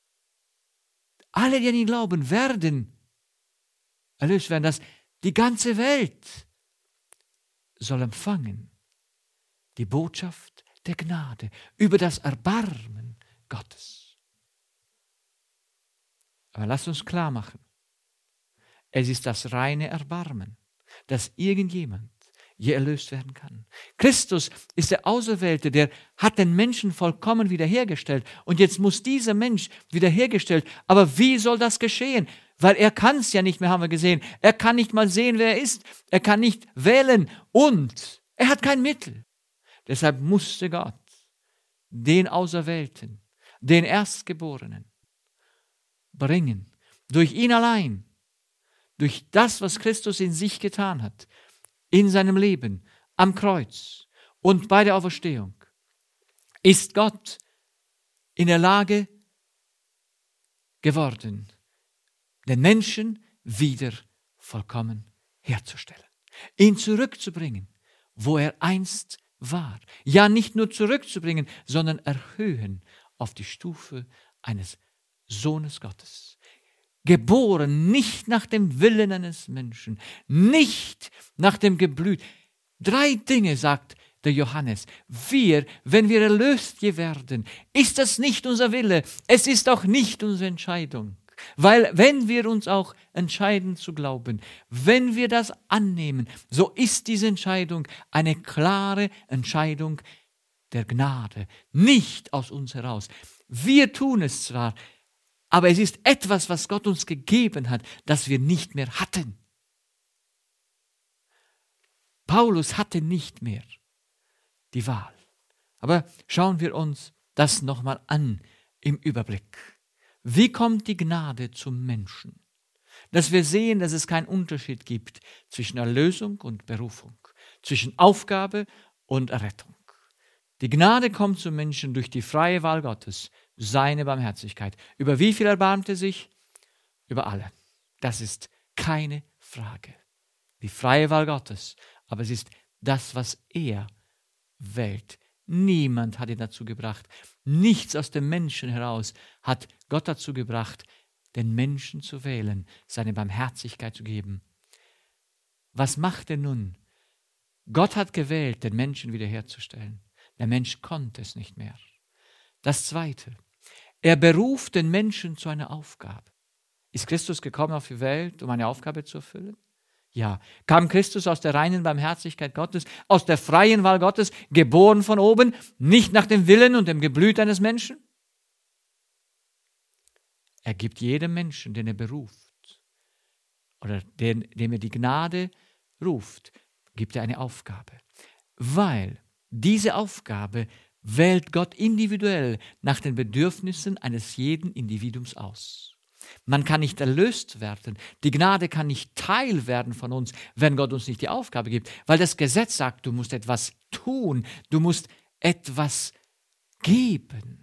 an ihn glauben, werden erlöst werden. Dass die ganze Welt soll empfangen die Botschaft der Gnade über das Erbarmen Gottes. Aber lasst uns klar machen, es ist das reine Erbarmen, dass irgendjemand je erlöst werden kann. Christus ist der Auserwählte, der hat den Menschen vollkommen wiederhergestellt. Und jetzt muss dieser Mensch wiederhergestellt. Aber wie soll das geschehen? Weil er kann es ja nicht mehr, haben wir gesehen. Er kann nicht mal sehen, wer er ist. Er kann nicht wählen und er hat kein Mittel. Deshalb musste Gott den Auserwählten, den Erstgeborenen bringen. Durch ihn allein, durch das, was Christus in sich getan hat, in seinem Leben, am Kreuz und bei der Auferstehung, ist Gott in der Lage geworden, den Menschen wieder vollkommen herzustellen. Ihn zurückzubringen, wo er einst war. Ja, nicht nur zurückzubringen, sondern erhöhen auf die Stufe eines Sohnes Gottes. Geboren nicht nach dem Willen eines Menschen, nicht nach dem Geblüt. 3 Dinge sagt der Johannes. Wir, wenn wir erlöst werden, ist das nicht unser Wille, es ist auch nicht unsere Entscheidung. Weil wenn wir uns auch entscheiden zu glauben, wenn wir das annehmen, so ist diese Entscheidung eine klare Entscheidung der Gnade, nicht aus uns heraus. Wir tun es zwar, aber es ist etwas, was Gott uns gegeben hat, das wir nicht mehr hatten. Paulus hatte nicht mehr die Wahl. Aber schauen wir uns das nochmal an im Überblick. Wie kommt die Gnade zum Menschen? Dass wir sehen, dass es keinen Unterschied gibt zwischen Erlösung und Berufung, zwischen Aufgabe und Errettung. Die Gnade kommt zum Menschen durch die freie Wahl Gottes, seine Barmherzigkeit. Über wie viel erbarmt er sich? Über alle. Das ist keine Frage. Die freie Wahl Gottes. Aber es ist das, was er wählt. Niemand hat ihn dazu gebracht. Nichts aus dem Menschen heraus hat Gott dazu gebracht, den Menschen zu wählen, seine Barmherzigkeit zu geben. Was macht er nun? Gott hat gewählt, den Menschen wiederherzustellen. Der Mensch konnte es nicht mehr. Das Zweite, er beruft den Menschen zu einer Aufgabe. Ist Christus gekommen auf die Welt, um eine Aufgabe zu erfüllen? Ja. Kam Christus aus der reinen Barmherzigkeit Gottes, aus der freien Wahl Gottes, geboren von oben, nicht nach dem Willen und dem Geblüt eines Menschen? Er gibt jedem Menschen, den er beruft, oder dem er die Gnade ruft, gibt er eine Aufgabe. Weil diese Aufgabe wählt Gott individuell nach den Bedürfnissen eines jeden Individuums aus. Man kann nicht erlöst werden. Die Gnade kann nicht Teil werden von uns, wenn Gott uns nicht die Aufgabe gibt. Weil das Gesetz sagt, du musst etwas tun, du musst etwas geben.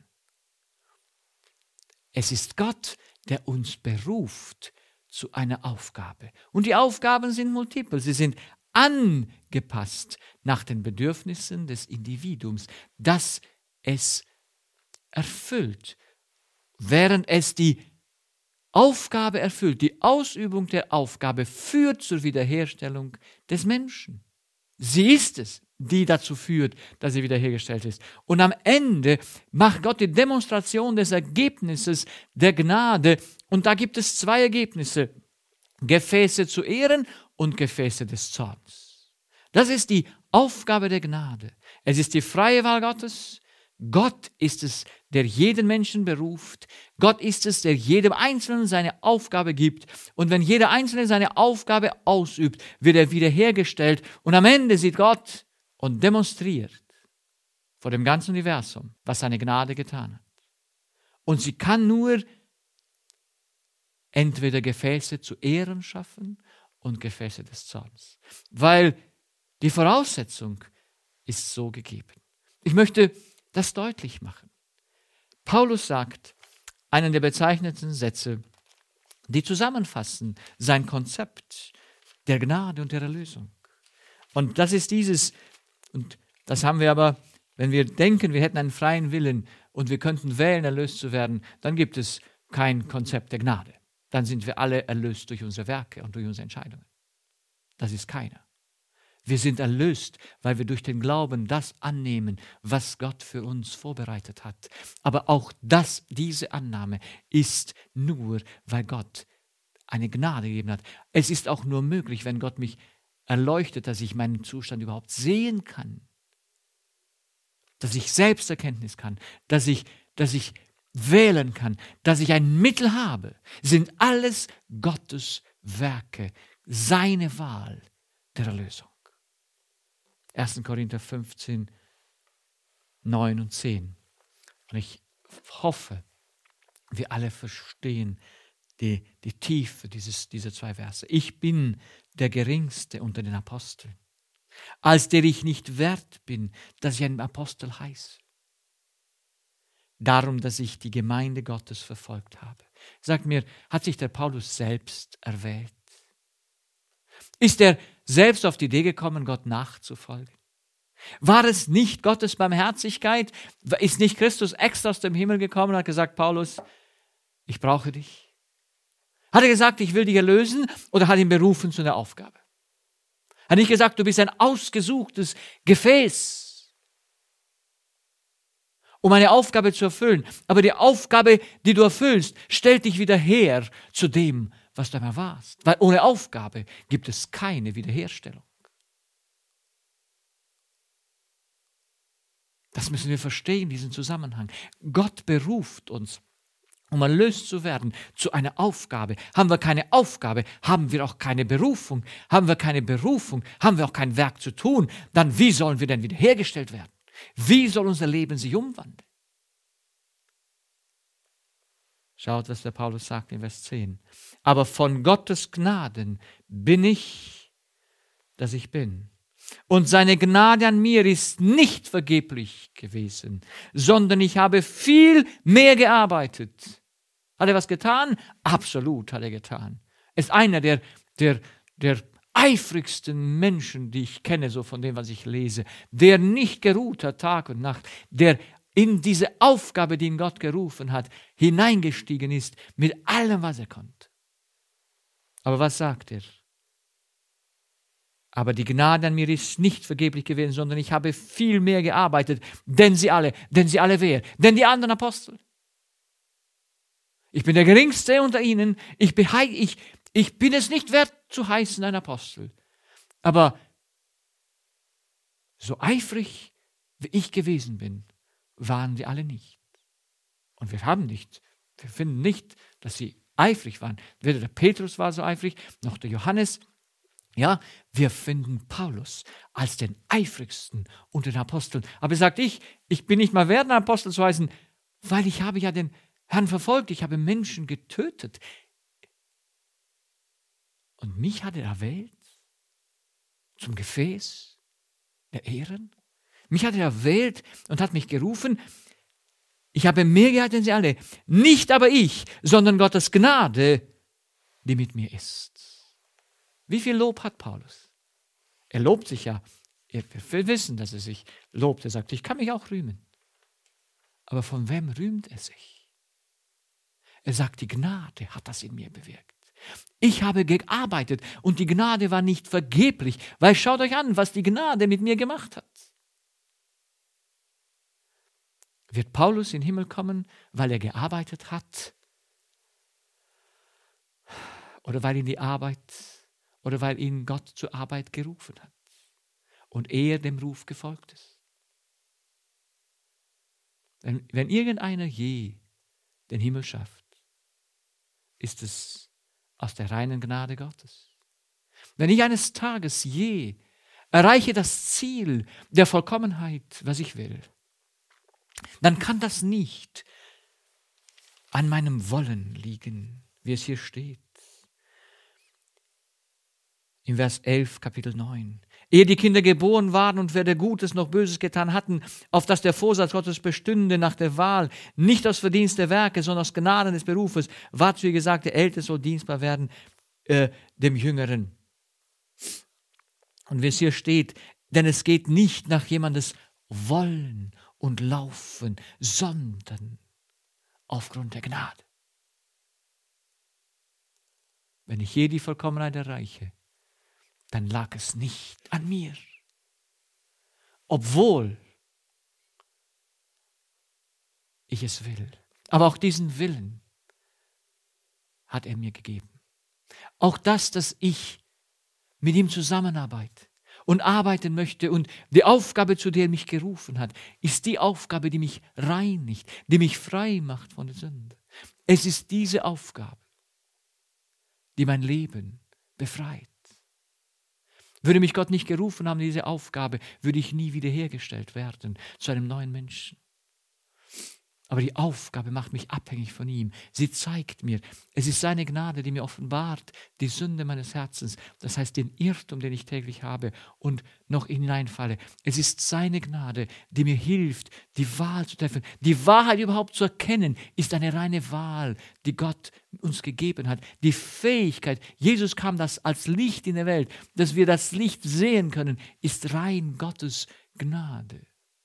Es ist Gott, der uns beruft zu einer Aufgabe. Und die Aufgaben sind multiple. Sie sind angepasst nach den Bedürfnissen des Individuums, das es erfüllt. Während es die Aufgabe erfüllt, die Ausübung der Aufgabe führt zur Wiederherstellung des Menschen. Sie ist es, die dazu führt, dass sie wiederhergestellt ist. Und am Ende macht Gott die Demonstration des Ergebnisses der Gnade. Und da gibt es zwei Ergebnisse: Gefäße zu Ehren und Gefäße des Zorns. Das ist die Aufgabe der Gnade. Es ist die freie Wahl Gottes. Gott ist es, der jeden Menschen beruft. Gott ist es, der jedem Einzelnen seine Aufgabe gibt. Und wenn jeder Einzelne seine Aufgabe ausübt, wird er wiederhergestellt. Und am Ende sieht Gott und demonstriert vor dem ganzen Universum, was seine Gnade getan hat. Und sie kann nur entweder Gefäße zu Ehren schaffen und Gefäße des Zorns. Weil die Voraussetzung ist so gegeben. Ich möchte das deutlich machen. Paulus sagt einen der bezeichnendsten Sätze, die zusammenfassen sein Konzept der Gnade und der Erlösung. Und das ist dieses, und das haben wir aber, wenn wir denken, wir hätten einen freien Willen und wir könnten wählen, erlöst zu werden, dann gibt es kein Konzept der Gnade. Dann sind wir alle erlöst durch unsere Werke und durch unsere Entscheidungen. Das ist keiner. Wir sind erlöst, weil wir durch den Glauben das annehmen, was Gott für uns vorbereitet hat. Aber auch diese Annahme ist nur, weil Gott eine Gnade gegeben hat. Es ist auch nur möglich, wenn Gott mich erleuchtet, dass ich meinen Zustand überhaupt sehen kann. Dass ich Selbsterkenntnis kann, dass ich wählen kann, dass ich ein Mittel habe, sind alles Gottes Werke, seine Wahl der Erlösung. 1. Korinther 15, 9 und 10. Und ich hoffe, wir alle verstehen die Tiefe dieser zwei Verse. Ich bin der Geringste unter den Aposteln, als der ich nicht wert bin, dass ich ein Apostel heiße. Darum, dass ich die Gemeinde Gottes verfolgt habe. Sagt mir, hat sich der Paulus selbst erwählt? Ist er selbst auf die Idee gekommen, Gott nachzufolgen? War es nicht Gottes Barmherzigkeit? Ist nicht Christus extra aus dem Himmel gekommen und hat gesagt, Paulus, ich brauche dich? Hat er gesagt, ich will dich erlösen, oder hat ihn berufen zu einer Aufgabe? Hat er nicht gesagt, du bist ein ausgesuchtes Gefäß, um eine Aufgabe zu erfüllen. Aber die Aufgabe, die du erfüllst, stellt dich wieder her zu dem, was du einmal warst. Weil ohne Aufgabe gibt es keine Wiederherstellung. Das müssen wir verstehen, diesen Zusammenhang. Gott beruft uns, um erlöst zu werden, zu einer Aufgabe. Haben wir keine Aufgabe, haben wir auch keine Berufung. Haben wir keine Berufung, haben wir auch kein Werk zu tun. Dann wie sollen wir denn wiederhergestellt werden? Wie soll unser Leben sich umwandeln? Schaut, was der Paulus sagt in Vers 10. Aber von Gottes Gnaden bin ich, dass ich bin. Und seine Gnade an mir ist nicht vergeblich gewesen, sondern ich habe viel mehr gearbeitet. Hat er was getan? Absolut hat er getan. Er ist einer der eifrigsten Menschen, die ich kenne, so von dem, was ich lese, der nicht geruht hat Tag und Nacht, der in diese Aufgabe, die ihn Gott gerufen hat, hineingestiegen ist mit allem, was er konnte. Aber was sagt er? Aber die Gnade an mir ist nicht vergeblich gewesen, sondern ich habe viel mehr gearbeitet, denn sie alle wer? Denn die anderen Apostel. Ich bin der Geringste unter ihnen. Ich bin es nicht wert, zu heißen ein Apostel. Aber so eifrig, wie ich gewesen bin, waren wir alle nicht. Und wir finden nicht, dass sie eifrig waren. Weder der Petrus war so eifrig, noch der Johannes. Ja, wir finden Paulus als den eifrigsten unter den Aposteln. Aber er sagt, ich bin nicht mal wert, ein Apostel zu heißen, weil ich habe ja den Herrn verfolgt, ich habe Menschen getötet. Und mich hat er erwählt zum Gefäß der Ehren. Mich hat er erwählt und hat mich gerufen. Ich habe mehr gehabt denn sie alle. Nicht aber ich, sondern Gottes Gnade, die mit mir ist. Wie viel Lob hat Paulus? Er lobt sich ja. Wir wissen, dass er sich lobt. Er sagt, ich kann mich auch rühmen. Aber von wem rühmt er sich? Er sagt, die Gnade hat das in mir bewirkt. Ich habe gearbeitet und die Gnade war nicht vergeblich, weil schaut euch an, was die Gnade mit mir gemacht hat. Wird Paulus in den Himmel kommen, weil er gearbeitet hat? Oder weil ihn Gott zur Arbeit gerufen hat und er dem Ruf gefolgt ist? Wenn irgendeiner je den Himmel schafft, ist es aus der reinen Gnade Gottes. Wenn ich eines Tages je erreiche das Ziel der Vollkommenheit, was ich will, dann kann das nicht an meinem Wollen liegen, wie es hier steht. In Vers 11, Kapitel 9. Ehe die Kinder geboren waren und weder Gutes noch Böses getan hatten, auf dass der Vorsatz Gottes bestünde nach der Wahl, nicht aus Verdienst der Werke, sondern aus Gnaden des Berufes, war zu ihr gesagt, der Ältere soll dienstbar werden dem Jüngeren. Und wie es hier steht, denn es geht nicht nach jemandes Wollen und Laufen, sondern aufgrund der Gnade. Wenn ich je die Vollkommenheit erreiche, dann lag es nicht an mir. Obwohl ich es will. Aber auch diesen Willen hat er mir gegeben. Auch das, dass ich mit ihm zusammenarbeite und arbeiten möchte und die Aufgabe, zu der er mich gerufen hat, ist die Aufgabe, die mich reinigt, die mich frei macht von der Sünde. Es ist diese Aufgabe, die mein Leben befreit. Würde mich Gott nicht gerufen haben, diese Aufgabe, würde ich nie wiederhergestellt werden zu einem neuen Menschen. Aber die Aufgabe macht mich abhängig von ihm. Sie zeigt mir, es ist seine Gnade, die mir offenbart, die Sünde meines Herzens, das heißt den Irrtum, den ich täglich habe und noch hineinfalle. Es ist seine Gnade, die mir hilft, die Wahl zu treffen. Die Wahrheit überhaupt zu erkennen, ist eine reine Wahl, die Gott uns gegeben hat. Die Fähigkeit, Jesus kam das als Licht in der Welt, dass wir das Licht sehen können, ist rein Gottes Gnade.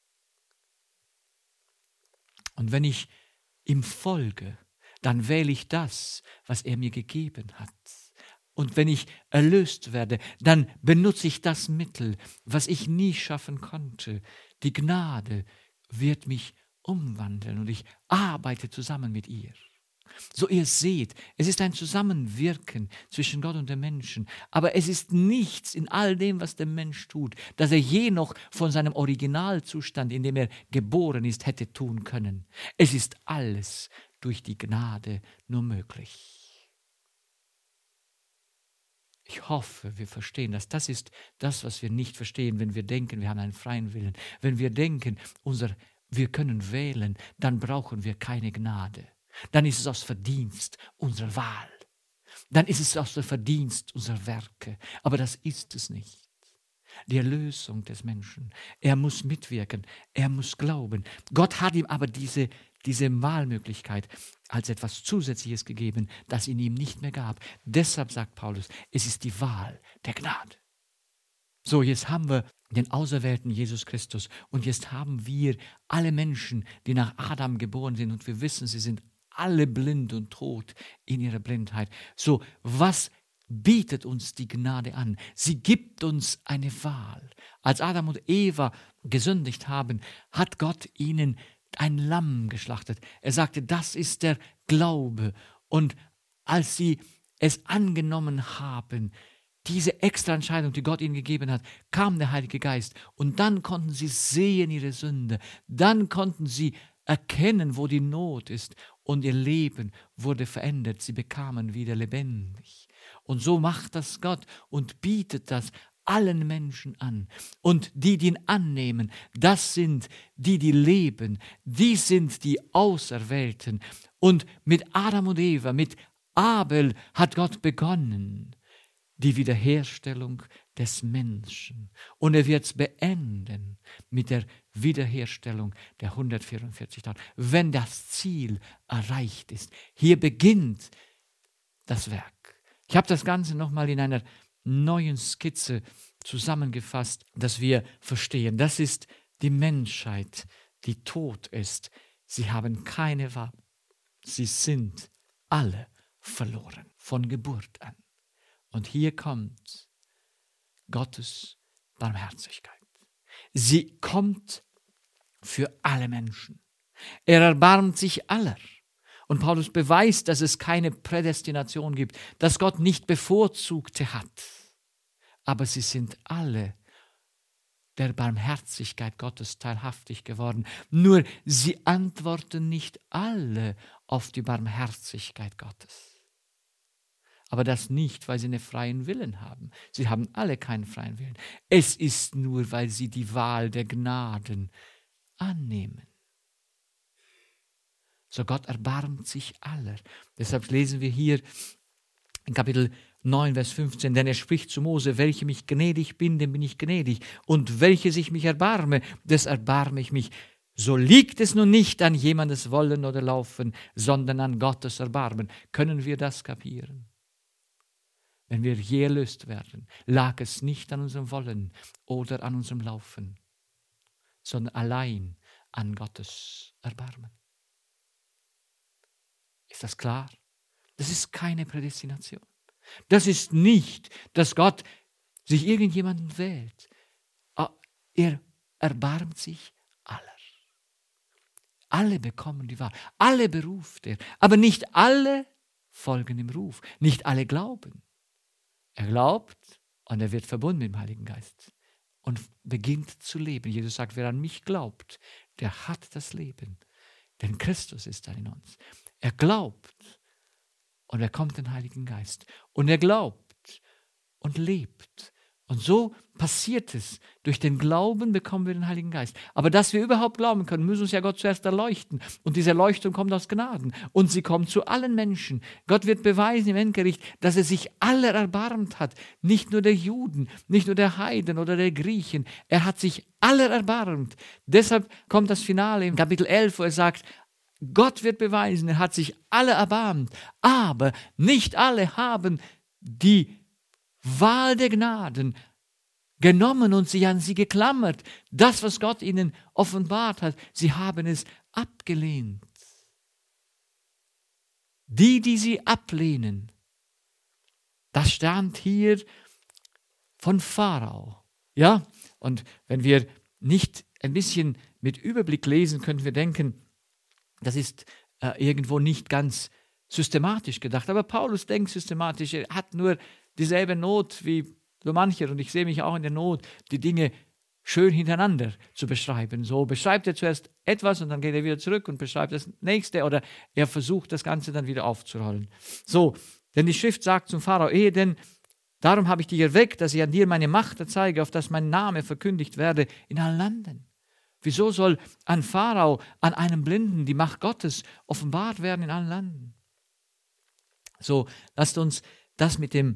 Und wenn ich ihm folge, dann wähle ich das, was er mir gegeben hat. Und wenn ich erlöst werde, dann benutze ich das Mittel, was ich nie schaffen konnte. Die Gnade wird mich umwandeln und ich arbeite zusammen mit ihr. So ihr seht, es ist ein Zusammenwirken zwischen Gott und dem Menschen, aber es ist nichts in all dem, was der Mensch tut, dass er je noch von seinem Originalzustand, in dem er geboren ist, hätte tun können. Es ist alles durch die Gnade nur möglich. Ich hoffe, wir verstehen das. Das ist das, was wir nicht verstehen, wenn wir denken, wir haben einen freien Willen. Wenn wir denken, wir können wählen, dann brauchen wir keine Gnade. Dann ist es aus Verdienst unserer Wahl. Dann ist es aus der Verdienst unserer Werke. Aber das ist es nicht. Die Erlösung des Menschen. Er muss mitwirken. Er muss glauben. Gott hat ihm aber diese Wahlmöglichkeit als etwas Zusätzliches gegeben, das in ihm nicht mehr gab. Deshalb sagt Paulus, es ist die Wahl der Gnade. So, jetzt haben wir den auserwählten Jesus Christus und jetzt haben wir alle Menschen, die nach Adam geboren sind und wir wissen, sie sind alle blind und tot in ihrer Blindheit. So, was bietet uns die Gnade an? Sie gibt uns eine Wahl. Als Adam und Eva gesündigt haben, hat Gott ihnen ein Lamm geschlachtet. Er sagte, das ist der Glaube. Und als sie es angenommen haben, diese extra Entscheidung, die Gott ihnen gegeben hat, kam der Heilige Geist und dann konnten sie sehen ihre Sünde, dann konnten sie erkennen, wo die Not ist und ihr Leben wurde verändert, sie bekamen wieder lebendig. Und so macht das Gott und bietet das allen Menschen an. Und die ihn annehmen, das sind die leben, die sind die Auserwählten. Und mit Adam und Eva, mit Abel hat Gott begonnen, die Wiederherstellung des Menschen. Und er wird es beenden mit der Wiederherstellung der 144.000, wenn das Ziel erreicht ist. Hier beginnt das Werk. Ich habe das Ganze nochmal in einer neuen Skizze zusammengefasst, dass wir verstehen. Das ist die Menschheit, die tot ist. Sie haben keine Wahl. Sie sind alle verloren, von Geburt an. Und hier kommt Gottes Barmherzigkeit. Sie kommt für alle Menschen. Er erbarmt sich aller. Und Paulus beweist, dass es keine Prädestination gibt, dass Gott nicht Bevorzugte hat. Aber sie sind alle der Barmherzigkeit Gottes teilhaftig geworden. Nur sie antworten nicht alle auf die Barmherzigkeit Gottes. Aber das nicht, weil sie einen freien Willen haben. Sie haben alle keinen freien Willen. Es ist nur, weil sie die Wahl der Gnaden annehmen. So Gott erbarmt sich aller. Deshalb lesen wir hier in Kapitel 9, Vers 15, denn er spricht zu Mose, welchem ich gnädig bin, dem bin ich gnädig. Und welches ich mich erbarme, des erbarme ich mich. So liegt es nun nicht an jemandes Wollen oder Laufen, sondern an Gottes Erbarmen. Können wir das kapieren? Wenn wir je erlöst werden, lag es nicht an unserem Wollen oder an unserem Laufen, sondern allein an Gottes Erbarmen. Ist das klar? Das ist keine Prädestination. Das ist nicht, dass Gott sich irgendjemanden wählt. Er erbarmt sich aller. Alle bekommen die Wahl. Alle beruft er. Aber nicht alle folgen dem Ruf. Nicht alle glauben. Er glaubt und er wird verbunden mit dem Heiligen Geist und beginnt zu leben. Jesus sagt, wer an mich glaubt, der hat das Leben. Denn Christus ist da in uns. Er glaubt und er kommt den Heiligen Geist. Und er glaubt und lebt. Und so passiert es. Durch den Glauben bekommen wir den Heiligen Geist. Aber dass wir überhaupt glauben können, müssen uns ja Gott zuerst erleuchten. Und diese Erleuchtung kommt aus Gnaden. Und sie kommt zu allen Menschen. Gott wird beweisen im Endgericht, dass er sich aller erbarmt hat. Nicht nur der Juden, nicht nur der Heiden oder der Griechen. Er hat sich aller erbarmt. Deshalb kommt das Finale im Kapitel 11, wo er sagt, Gott wird beweisen, er hat sich alle erbarmt. Aber nicht alle haben die Wahl der Gnaden genommen und sich an sie geklammert. Das, was Gott ihnen offenbart hat, sie haben es abgelehnt. Die sie ablehnen, das stand hier von Pharao. Ja, und wenn wir nicht ein bisschen mit Überblick lesen, können wir denken, das ist irgendwo nicht ganz systematisch gedacht. Aber Paulus denkt systematisch, er hat nur dieselbe Not wie so mancher. Und ich sehe mich auch in der Not, die Dinge schön hintereinander zu beschreiben. So beschreibt er zuerst etwas und dann geht er wieder zurück und beschreibt das nächste oder er versucht das Ganze dann wieder aufzurollen. So, denn die Schrift sagt zum Pharao, denn darum habe ich dich erweckt, dass ich an dir meine Macht erzeige, auf dass mein Name verkündigt werde in allen Landen. Wieso soll an Pharao, an einem Blinden, die Macht Gottes offenbart werden in allen Landen? So, lasst uns das mit den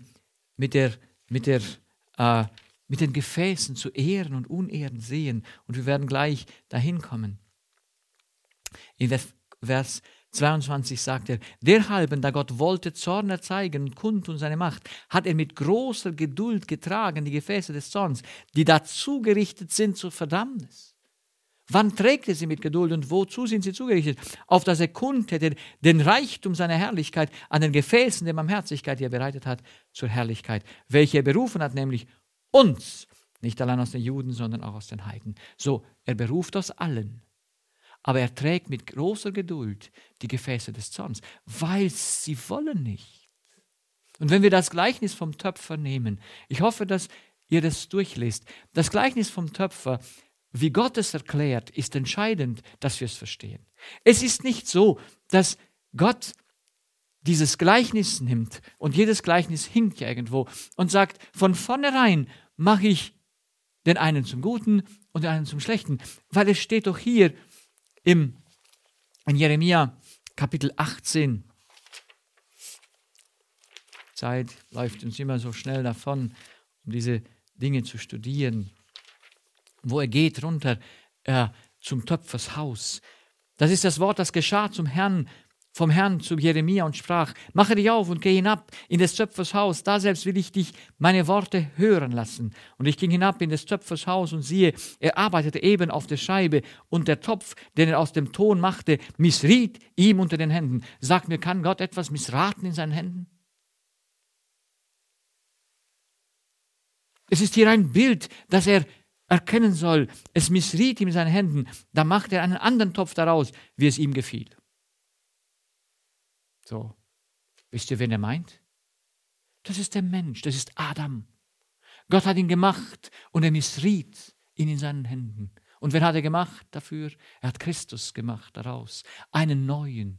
Gefäßen zu Ehren und Unehren sehen. Und wir werden gleich dahin kommen. In Vers 22 sagt er, derhalben, da Gott wollte Zorn erzeigen und kundtun seine Macht, hat er mit großer Geduld getragen die Gefäße des Zorns, die dazu gerichtet sind zur Verdammnis. Wann trägt er sie mit Geduld und wozu sind sie zugerichtet? Auf dass er kundtäte den Reichtum seiner Herrlichkeit an den Gefäßen der Barmherzigkeit, die er bereitet hat, zur Herrlichkeit, welche er berufen hat, nämlich uns, nicht allein aus den Juden, sondern auch aus den Heiden. So, er beruft aus allen, aber er trägt mit großer Geduld die Gefäße des Zorns, weil sie wollen nicht. Und wenn wir das Gleichnis vom Töpfer nehmen, ich hoffe, dass ihr das durchlest, das Gleichnis vom Töpfer, wie Gott es erklärt, ist entscheidend, dass wir es verstehen. Es ist nicht so, dass Gott dieses Gleichnis nimmt und jedes Gleichnis hinkt ja irgendwo und sagt, von vornherein mache ich den einen zum Guten und den einen zum Schlechten, weil es steht doch hier in Jeremia Kapitel 18, Zeit läuft uns immer so schnell davon, um diese Dinge zu studieren, wo er geht runter zum Töpfers Haus. Das ist das Wort, das geschah vom Herrn zu Jeremia und sprach, mache dich auf und geh hinab in des Töpfers Haus, da selbst will ich dich meine Worte hören lassen. Und ich ging hinab in des Töpfers Haus und siehe, er arbeitete eben auf der Scheibe und der Topf, den er aus dem Ton machte, missriet ihm unter den Händen. Sagt mir, kann Gott etwas missraten in seinen Händen? Es ist hier ein Bild, das er erkennen soll. Es missriet ihm in seinen Händen. Da macht er einen anderen Topf daraus, wie es ihm gefiel. So, wisst ihr, wen er meint? Das ist der Mensch, das ist Adam. Gott hat ihn gemacht und er missriet ihn in seinen Händen. Und wer hat er gemacht dafür? Er hat Christus gemacht daraus. Einen neuen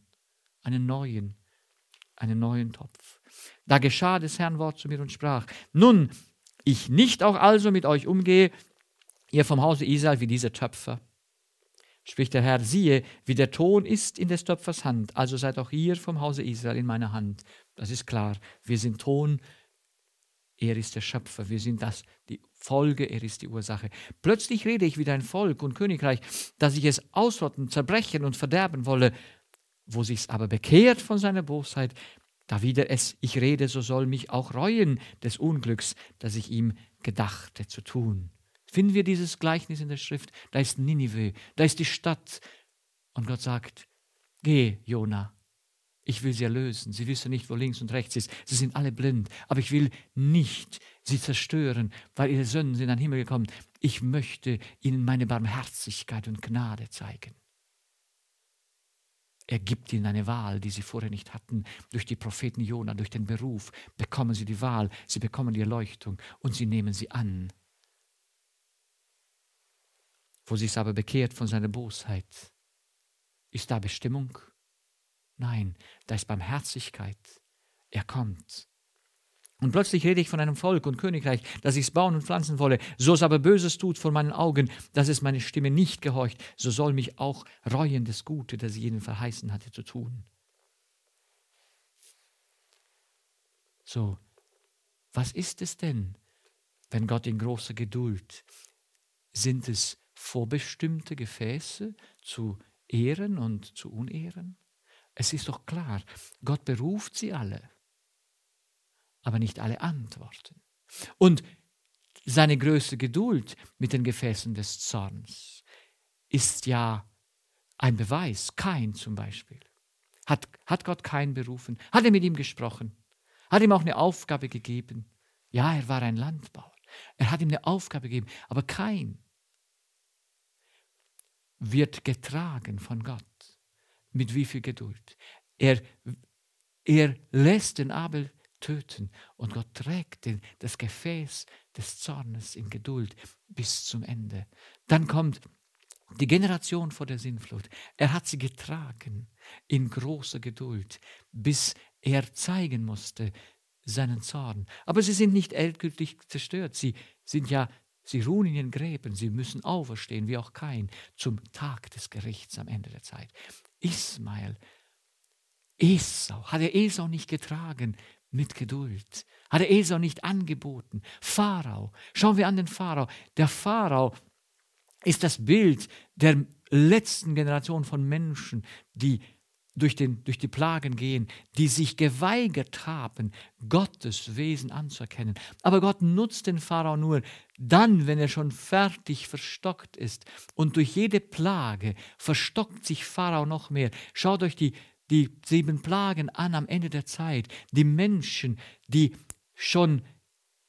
Topf. Da geschah des Herrn Wort zu mir und sprach, nun, ich nicht auch also mit euch umgehe, ihr vom Hause Israel wie diese Töpfer. Spricht der Herr, siehe, wie der Ton ist in des Töpfers Hand, also seid auch ihr vom Hause Israel in meiner Hand. Das ist klar, wir sind Ton, er ist der Schöpfer, wir sind die Folge, er ist die Ursache. Plötzlich rede ich wieder ein Volk und Königreich, dass ich es ausrotten, zerbrechen und verderben wolle, wo sich's aber bekehrt von seiner Bosheit, da wieder ich rede, so soll mich auch reuen des Unglücks, das ich ihm gedachte zu tun. Finden wir dieses Gleichnis in der Schrift? Da ist Ninive, da ist die Stadt. Und Gott sagt, geh, Jona, ich will sie erlösen. Sie wissen nicht, wo links und rechts ist. Sie sind alle blind, aber ich will nicht sie zerstören, weil ihre Sünden sind an den Himmel gekommen. Ich möchte ihnen meine Barmherzigkeit und Gnade zeigen. Er gibt ihnen eine Wahl, die sie vorher nicht hatten. Durch die Propheten Jona, durch den Beruf bekommen sie die Wahl, sie bekommen die Erleuchtung und sie nehmen sie an. Wo sich's aber bekehrt von seiner Bosheit, ist da Bestimmung? Nein, da ist Barmherzigkeit. Er kommt. Und plötzlich rede ich von einem Volk und Königreich, das ich's bauen und pflanzen wolle. So es aber Böses tut vor meinen Augen, dass es meine Stimme nicht gehorcht, so soll mich auch reuen das Gute, das ich ihnen verheißen hatte zu tun. So, was ist es denn, wenn Gott in großer Geduld, sind es vorbestimmte Gefäße zu Ehren und zu Unehren? Es ist doch klar, Gott beruft sie alle, aber nicht alle antworten. Und seine größte Geduld mit den Gefäßen des Zorns ist ja ein Beweis. Kain zum Beispiel. Hat Gott Kain berufen? Hat er mit ihm gesprochen? Hat ihm auch eine Aufgabe gegeben? Ja, er war ein Landbauer. Er hat ihm eine Aufgabe gegeben. Aber Kain wird getragen von Gott. Mit wie viel Geduld? Er lässt den Abel töten und Gott trägt das Gefäß des Zornes in Geduld bis zum Ende. Dann kommt die Generation vor der Sintflut. Er hat sie getragen in großer Geduld, bis er zeigen musste seinen Zorn. Aber sie sind nicht endgültig zerstört. Sie ruhen in ihren Gräben. Sie müssen auferstehen, wie auch Kain, zum Tag des Gerichts am Ende der Zeit. Hat er Esau nicht getragen mit Geduld? Hat er Esau nicht angeboten? Pharao, schauen wir an den Pharao. Der Pharao ist das Bild der letzten Generation von Menschen, die durch die Plagen gehen, die sich geweigert haben, Gottes Wesen anzuerkennen. Aber Gott nutzt den Pharao nur dann, wenn er schon fertig verstockt ist. Und durch jede Plage verstockt sich Pharao noch mehr. Schaut euch die 7 Plagen an am Ende der Zeit. Die Menschen, die schon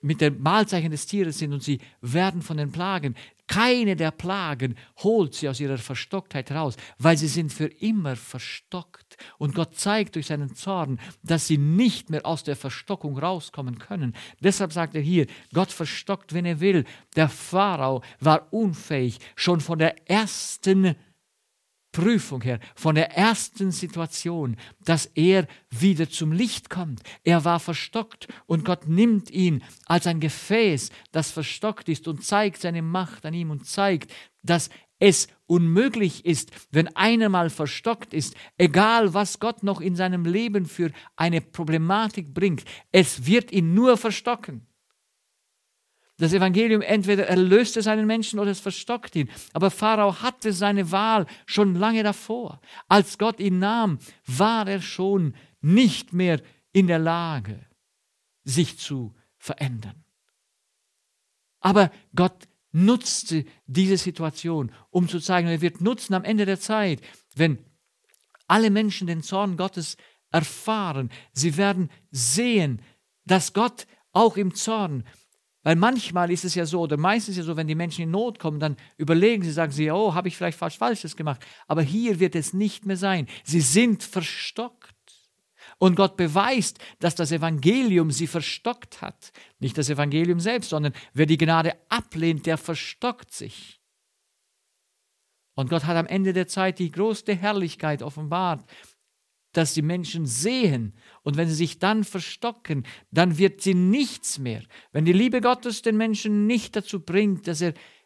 mit den Mahlzeichen des Tieres sind und sie werden von den Plagen. Keine der Plagen holt sie aus ihrer Verstocktheit raus, weil sie sind für immer verstockt. Und Gott zeigt durch seinen Zorn, dass sie nicht mehr aus der Verstockung rauskommen können. Deshalb sagt er hier, Gott verstockt, wenn er will. Der Pharao war unfähig, schon von der ersten Prüfung her, von der ersten Situation, dass er wieder zum Licht kommt. Er war verstockt und Gott nimmt ihn als ein Gefäß, das verstockt ist und zeigt seine Macht an ihm und zeigt, dass es unmöglich ist, wenn einer mal verstockt ist, egal was Gott noch in seinem Leben für eine Problematik bringt, es wird ihn nur verstocken. Das Evangelium entweder erlöst es einen Menschen oder es verstockt ihn. Aber Pharao hatte seine Wahl schon lange davor. Als Gott ihn nahm, war er schon nicht mehr in der Lage, sich zu verändern. Aber Gott nutzte diese Situation, um zu zeigen, er wird nutzen am Ende der Zeit, wenn alle Menschen den Zorn Gottes erfahren. Sie werden sehen, dass Gott auch im Zorn, weil manchmal ist es ja so, oder meistens ist es ja so, wenn die Menschen in Not kommen, dann überlegen sie, sagen sie, oh, habe ich vielleicht Falsches gemacht. Aber hier wird es nicht mehr sein. Sie sind verstockt. Und Gott beweist, dass das Evangelium sie verstockt hat. Nicht das Evangelium selbst, sondern wer die Gnade ablehnt, der verstockt sich. Und Gott hat am Ende der Zeit die größte Herrlichkeit offenbart, dass die Menschen sehen. Und wenn sie sich dann verstocken, dann wird sie nichts mehr. Wenn die Liebe Gottes den Menschen nicht dazu bringt, dass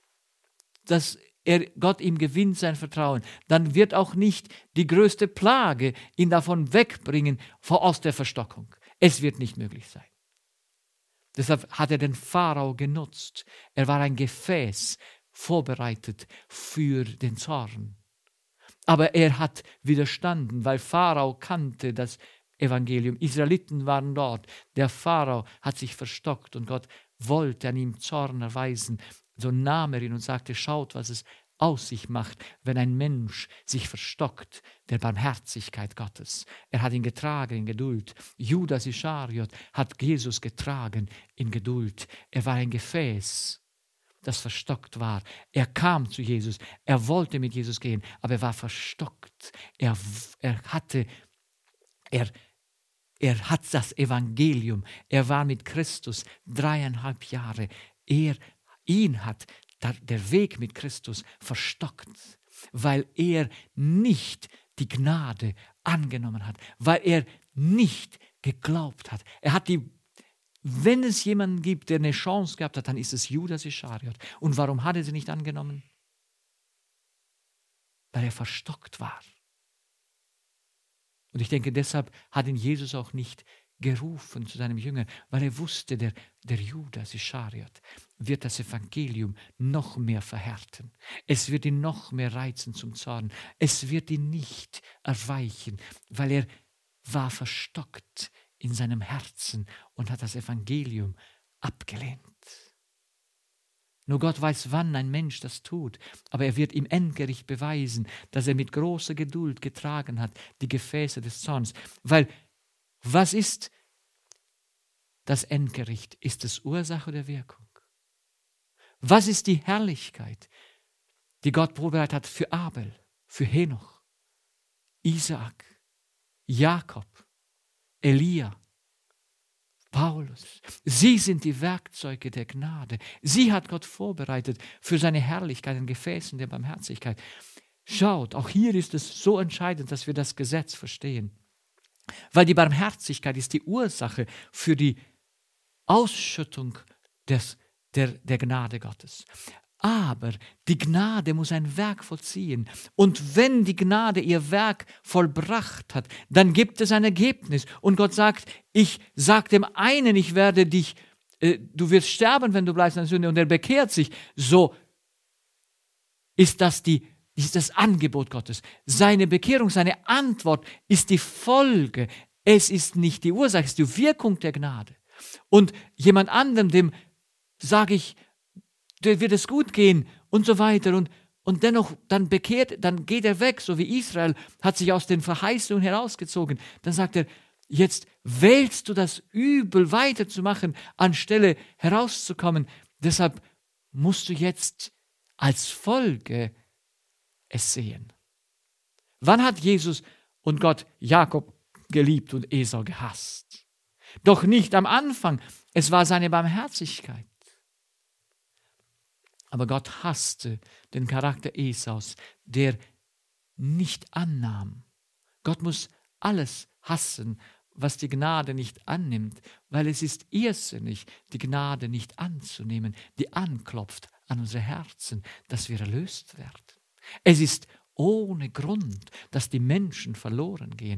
Gott ihm gewinnt sein Vertrauen, dann wird auch nicht die größte Plage ihn davon wegbringen aus der Verstockung. Es wird nicht möglich sein. Deshalb hat er den Pharao genutzt. Er war ein Gefäß, vorbereitet für den Zorn. Aber er hat widerstanden, weil Pharao kannte das Evangelium. Israeliten waren dort. Der Pharao hat sich verstockt und Gott wollte an ihm Zorn erweisen. So nahm er ihn und sagte, schaut, was es aus sich macht, wenn ein Mensch sich verstockt, der Barmherzigkeit Gottes. Er hat ihn getragen in Geduld. Judas Ischariot hat Jesus getragen in Geduld. Er war ein Gefäß, das verstockt war. Er kam zu Jesus, er wollte mit Jesus gehen, aber er war verstockt. Er hat das Evangelium, er war mit Christus 3,5 Jahre. Ihn hat der Weg mit Christus verstockt, weil er nicht die Gnade angenommen hat, weil er nicht geglaubt hat. Wenn es jemanden gibt, der eine Chance gehabt hat, dann ist es Judas Ischariot. Und warum hat er sie nicht angenommen? Weil er verstockt war. Und ich denke, deshalb hat ihn Jesus auch nicht gerufen zu seinem Jünger, weil er wusste, der Judas Ischariot wird das Evangelium noch mehr verhärten. Es wird ihn noch mehr reizen zum Zorn. Es wird ihn nicht erweichen, weil er war verstockt in seinem Herzen und hat das Evangelium abgelehnt. Nur Gott weiß, wann ein Mensch das tut, aber er wird im Endgericht beweisen, dass er mit großer Geduld getragen hat, die Gefäße des Zorns. Weil, was ist das Endgericht? Ist es Ursache oder Wirkung? Was ist die Herrlichkeit, die Gott vorbereitet hat für Abel, für Henoch, Isaak, Jakob, Elia, Paulus? Sie sind die Werkzeuge der Gnade. Sie hat Gott vorbereitet für seine Herrlichkeit in Gefäßen der Barmherzigkeit. Schaut, auch hier ist es so entscheidend, dass wir das Gesetz verstehen. Weil die Barmherzigkeit ist die Ursache für die Ausschüttung der Gnade Gottes. Aber die Gnade muss ein Werk vollziehen. Und wenn die Gnade ihr Werk vollbracht hat, dann gibt es ein Ergebnis. Und Gott sagt, ich sage dem einen, ich werde dich, du wirst sterben, wenn du bleibst in der Sünde, und er bekehrt sich. So ist das Angebot Gottes. Seine Bekehrung, seine Antwort ist die Folge. Es ist nicht die Ursache, es ist die Wirkung der Gnade. Und jemand anderem, dem sage ich, dir wird es gut gehen und so weiter. Und dennoch, dann geht er weg, so wie Israel hat sich aus den Verheißungen herausgezogen. Dann sagt er, Jetzt wählst du das Übel weiterzumachen, anstelle herauszukommen. Deshalb musst du jetzt als Folge es sehen. Wann hat Jesus und Gott Jakob geliebt und Esau gehasst? Doch nicht am Anfang. Es war seine Barmherzigkeit. Aber Gott hasste den Charakter Esaus, der nicht annahm. Gott muss alles hassen, was die Gnade nicht annimmt, weil es ist irrsinnig, die Gnade nicht anzunehmen, die anklopft an unsere Herzen, dass wir erlöst werden. Es ist ohne Grund, dass die Menschen verloren gehen,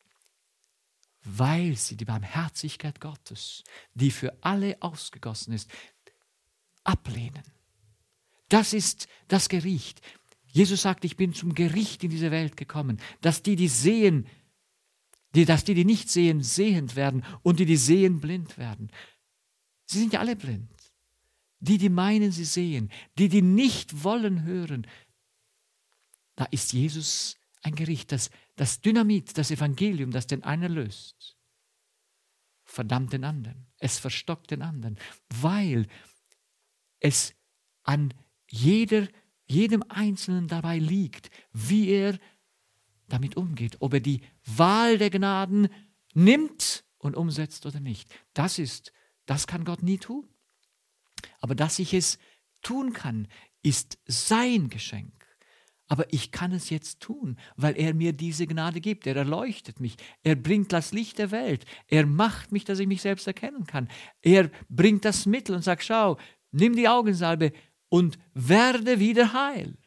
weil sie die Barmherzigkeit Gottes, die für alle ausgegossen ist, ablehnen. Das ist das Gericht. Jesus sagt, ich bin zum Gericht in diese Welt gekommen, dass die sehen, dass die nicht sehen, sehend werden und die sehen, blind werden. Sie sind ja alle blind. Die meinen, sie sehen, die nicht wollen hören. Da ist Jesus ein Gericht, das Dynamit, das Evangelium, das den einen löst, verdammt den anderen. Es verstockt den anderen, weil es an jedem Einzelnen dabei liegt, wie er damit umgeht, ob er die Wahl der Gnaden nimmt und umsetzt oder nicht. Das kann Gott nie tun. Aber dass ich es tun kann, ist sein Geschenk. Aber ich kann es jetzt tun, weil er mir diese Gnade gibt. Er erleuchtet mich. Er bringt das Licht der Welt. Er macht mich, dass ich mich selbst erkennen kann. Er bringt das Mittel und sagt, schau, nimm die Augensalbe und werde wieder heil.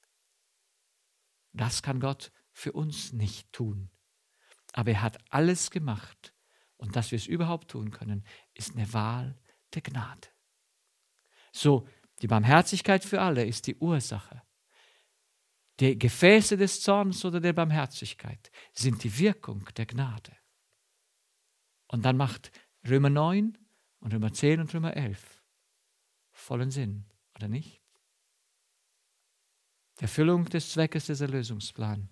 Das kann Gott für uns nicht tun. Aber er hat alles gemacht. Und dass wir es überhaupt tun können, ist eine Wahl der Gnade. So, die Barmherzigkeit für alle ist die Ursache. Die Gefäße des Zorns oder der Barmherzigkeit sind die Wirkung der Gnade. Und dann macht Römer 9 und Römer 10 und Römer 11 vollen Sinn, oder nicht? Die Erfüllung des Zweckes des Erlösungsplans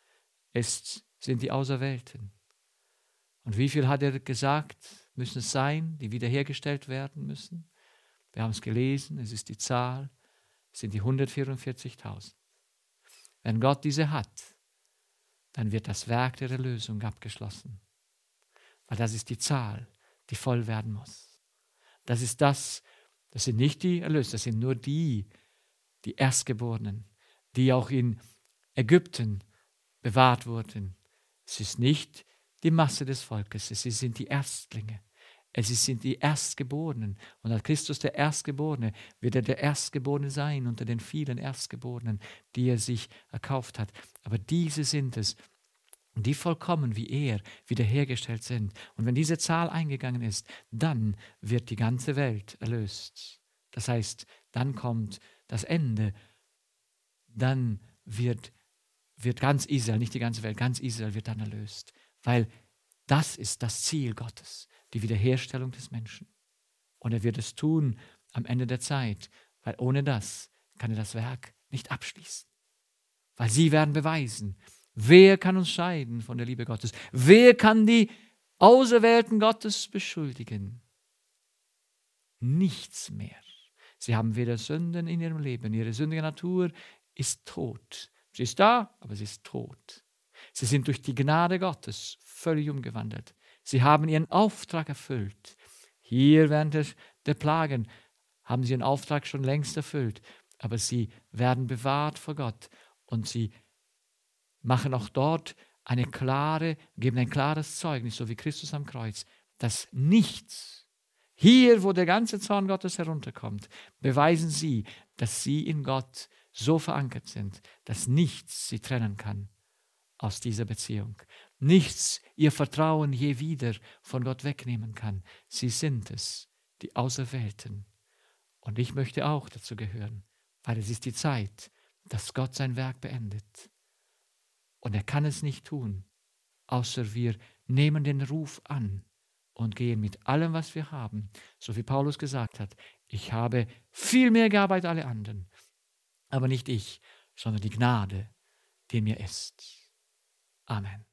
sind die Auserwählten. Und wie viel hat er gesagt, müssen es sein, die wiederhergestellt werden müssen? Wir haben es gelesen, es ist die Zahl, es sind die 144.000. Wenn Gott diese hat, dann wird das Werk der Erlösung abgeschlossen. Weil das ist die Zahl, die voll werden muss. Das sind nicht die Erlösten, das sind nur die Erstgeborenen, die auch in Ägypten bewahrt wurden. Es ist nicht die Masse des Volkes, es sind die Erstlinge. Es sind die Erstgeborenen. Und als Christus der Erstgeborene wird er der Erstgeborene sein unter den vielen Erstgeborenen, die er sich erkauft hat. Aber diese sind es, die vollkommen wie er wiederhergestellt sind. Und wenn diese Zahl eingegangen ist, dann wird die ganze Welt erlöst. Das heißt, dann kommt das Ende. Dann wird ganz Israel, nicht die ganze Welt, ganz Israel wird dann erlöst. Weil das ist das Ziel Gottes. Die Wiederherstellung des Menschen. Und er wird es tun am Ende der Zeit, weil ohne das kann er das Werk nicht abschließen. Weil sie werden beweisen, wer kann uns scheiden von der Liebe Gottes? Wer kann die Auserwählten Gottes beschuldigen? Nichts mehr. Sie haben weder Sünden in ihrem Leben. Ihre sündige Natur ist tot. Sie ist da, aber sie ist tot. Sie sind durch die Gnade Gottes völlig umgewandelt. Sie haben ihren Auftrag erfüllt. Hier während der Plagen haben sie ihren Auftrag schon längst erfüllt. Aber sie werden bewahrt vor Gott. Und sie machen auch dort geben ein klares Zeugnis, so wie Christus am Kreuz, dass nichts, hier wo der ganze Zorn Gottes herunterkommt, beweisen sie, dass sie in Gott so verankert sind, dass nichts sie trennen kann aus dieser Beziehung. Nichts ihr Vertrauen je wieder von Gott wegnehmen kann. Sie sind es, die Auserwählten. Und ich möchte auch dazu gehören, weil es ist die Zeit, dass Gott sein Werk beendet. Und er kann es nicht tun, außer wir nehmen den Ruf an und gehen mit allem, was wir haben, so wie Paulus gesagt hat, ich habe viel mehr gearbeitet als alle anderen, aber nicht ich, sondern die Gnade, die in mir ist. Amen.